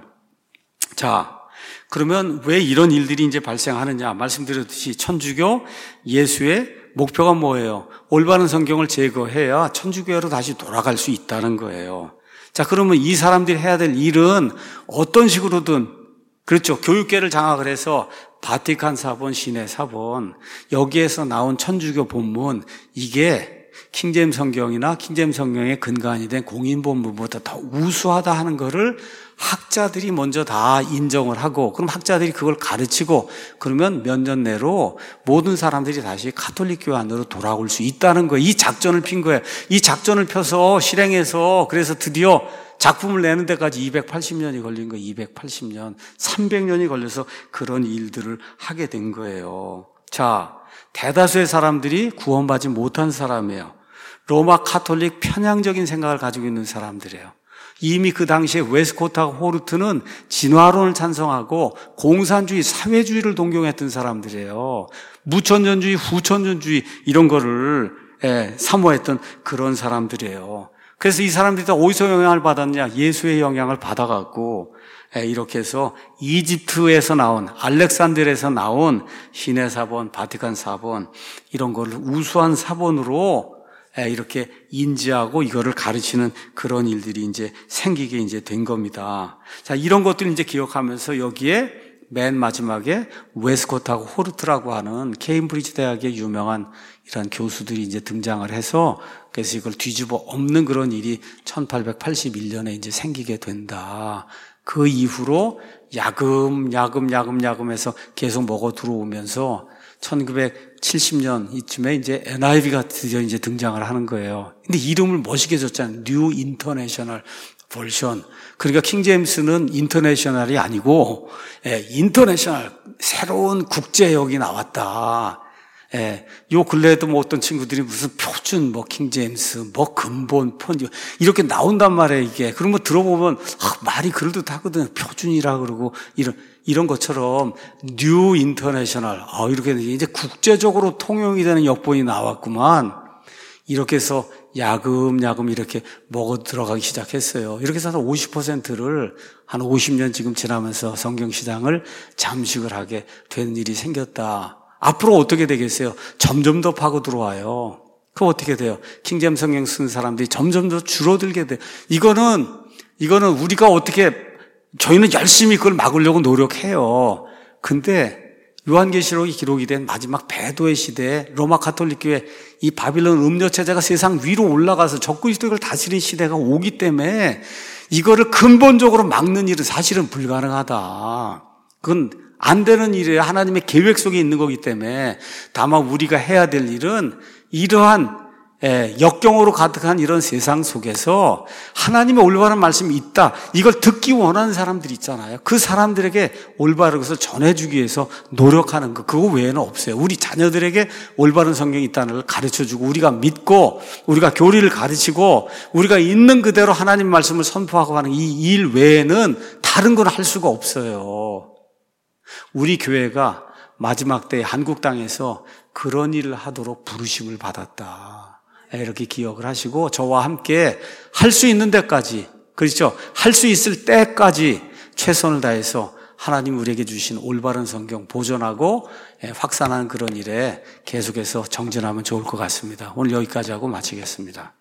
자, 그러면 왜 이런 일들이 이제 발생하느냐? 말씀드렸듯이 천주교, 예수의 목표가 뭐예요? 올바른 성경을 제거해야 천주교로 다시 돌아갈 수 있다는 거예요. 자, 그러면 이 사람들이 해야 될 일은 어떤 식으로든, 그렇죠. 교육계를 장악을 해서 바티칸 사본, 시내 사본, 여기에서 나온 천주교 본문, 이게 킹제임스 성경이나 킹제임스 성경의 근간이 된 공인 본문보다 더 우수하다 하는 거를 학자들이 먼저 다 인정을 하고, 그럼 학자들이 그걸 가르치고, 그러면 몇 년 내로 모든 사람들이 다시 가톨릭 교회 안으로 돌아올 수 있다는 거예요. 이 작전을 핀 거예요. 이 작전을 펴서 실행해서, 그래서 드디어 작품을 내는 데까지 280년이 걸린 거예요. 280년, 300년이 걸려서 그런 일들을 하게 된 거예요. 자, 대다수의 사람들이 구원받지 못한 사람이에요. 로마 카톨릭 편향적인 생각을 가지고 있는 사람들이에요. 이미 그 당시에 웨스코트하고 호르트는 진화론을 찬성하고 공산주의, 사회주의를 동경했던 사람들이에요. 무천년주의, 후천년주의 이런 거를 사모했던 그런 사람들이에요. 그래서 이 사람들이 다 어디서 영향을 받았냐? 예수의 영향을 받아갖고 이렇게 해서 이집트에서 나온, 알렉산드리아에서 나온 시내 사본, 바티칸 사본 이런 거를 우수한 사본으로 이렇게 인지하고 이거를 가르치는 그런 일들이 이제 생기게 이제 된 겁니다. 자, 이런 것들 이제 기억하면서 여기에 맨 마지막에 웨스코트하고 호르트라고 하는 케임브리지 대학의 유명한 이런 교수들이 이제 등장을 해서 그래서 이걸 뒤집어 엎는 그런 일이 1881년에 이제 생기게 된다. 그 이후로 야금야금해서 계속 먹어 들어오면서 1970년 이쯤에 이제 NIV가 드디어 이제 등장을 하는 거예요. 근데 이름을 멋있게 줬잖아요. New International Version. 그러니까 킹제임스는 인터내셔널이 아니고, 인터내셔널, 새로운 국제역이 나왔다. 요 근래에도 뭐 어떤 친구들이 무슨 표준, 킹제임스, 근본, 폰, 이렇게 나온단 말이에요, 이게. 그런 거 들어보면, 말이 그럴듯하거든요. 표준이라 그러고, 이런 것처럼, 뉴 인터내셔널. 이렇게 이제 국제적으로 통용이 되는 역본이 나왔구만. 이렇게 해서 야금야금 이렇게 먹어 들어가기 시작했어요. 이렇게 해서 50%를 한 50년 지금 지나면서 성경시장을 잠식을 하게 된 일이 생겼다. 앞으로 어떻게 되겠어요? 점점 더 파고 들어와요. 그럼 어떻게 돼요? 킹제임스 성경 쓰는 사람들이 점점 더 줄어들게 돼요. 이거는 우리가 어떻게, 저희는 열심히 그걸 막으려고 노력해요. 근데 요한계시록이 기록이 된 마지막 배도의 시대에 로마 가톨릭 교회 이 바빌론 음료 체제가 세상 위로 올라가서 적그리스도를 다스리는 시대가 오기 때문에 이거를 근본적으로 막는 일은 사실은 불가능하다. 그건 안 되는 일이에요. 하나님의 계획 속에 있는 거기 때문에. 다만 우리가 해야 될 일은 이러한 역경으로 가득한 이런 세상 속에서 하나님의 올바른 말씀이 있다. 이걸 듣기 원하는 사람들이 있잖아요. 그 사람들에게 올바른 것을 전해주기 위해서 노력하는 거. 그거 외에는 없어요. 우리 자녀들에게 올바른 성경이 있다는 걸 가르쳐주고 우리가 믿고 우리가 교리를 가르치고 우리가 있는 그대로 하나님 말씀을 선포하고 하는 이 일 외에는 다른 걸 할 수가 없어요. 우리 교회가 마지막 때 한국 땅에서 그런 일을 하도록 부르심을 받았다. 이렇게 기억을 하시고 저와 함께 할 수 있는 데까지, 그렇죠? 할 수 있을 때까지 최선을 다해서 하나님 우리에게 주신 올바른 성경 보존하고 확산하는 그런 일에 계속해서 정진하면 좋을 것 같습니다. 오늘 여기까지 하고 마치겠습니다.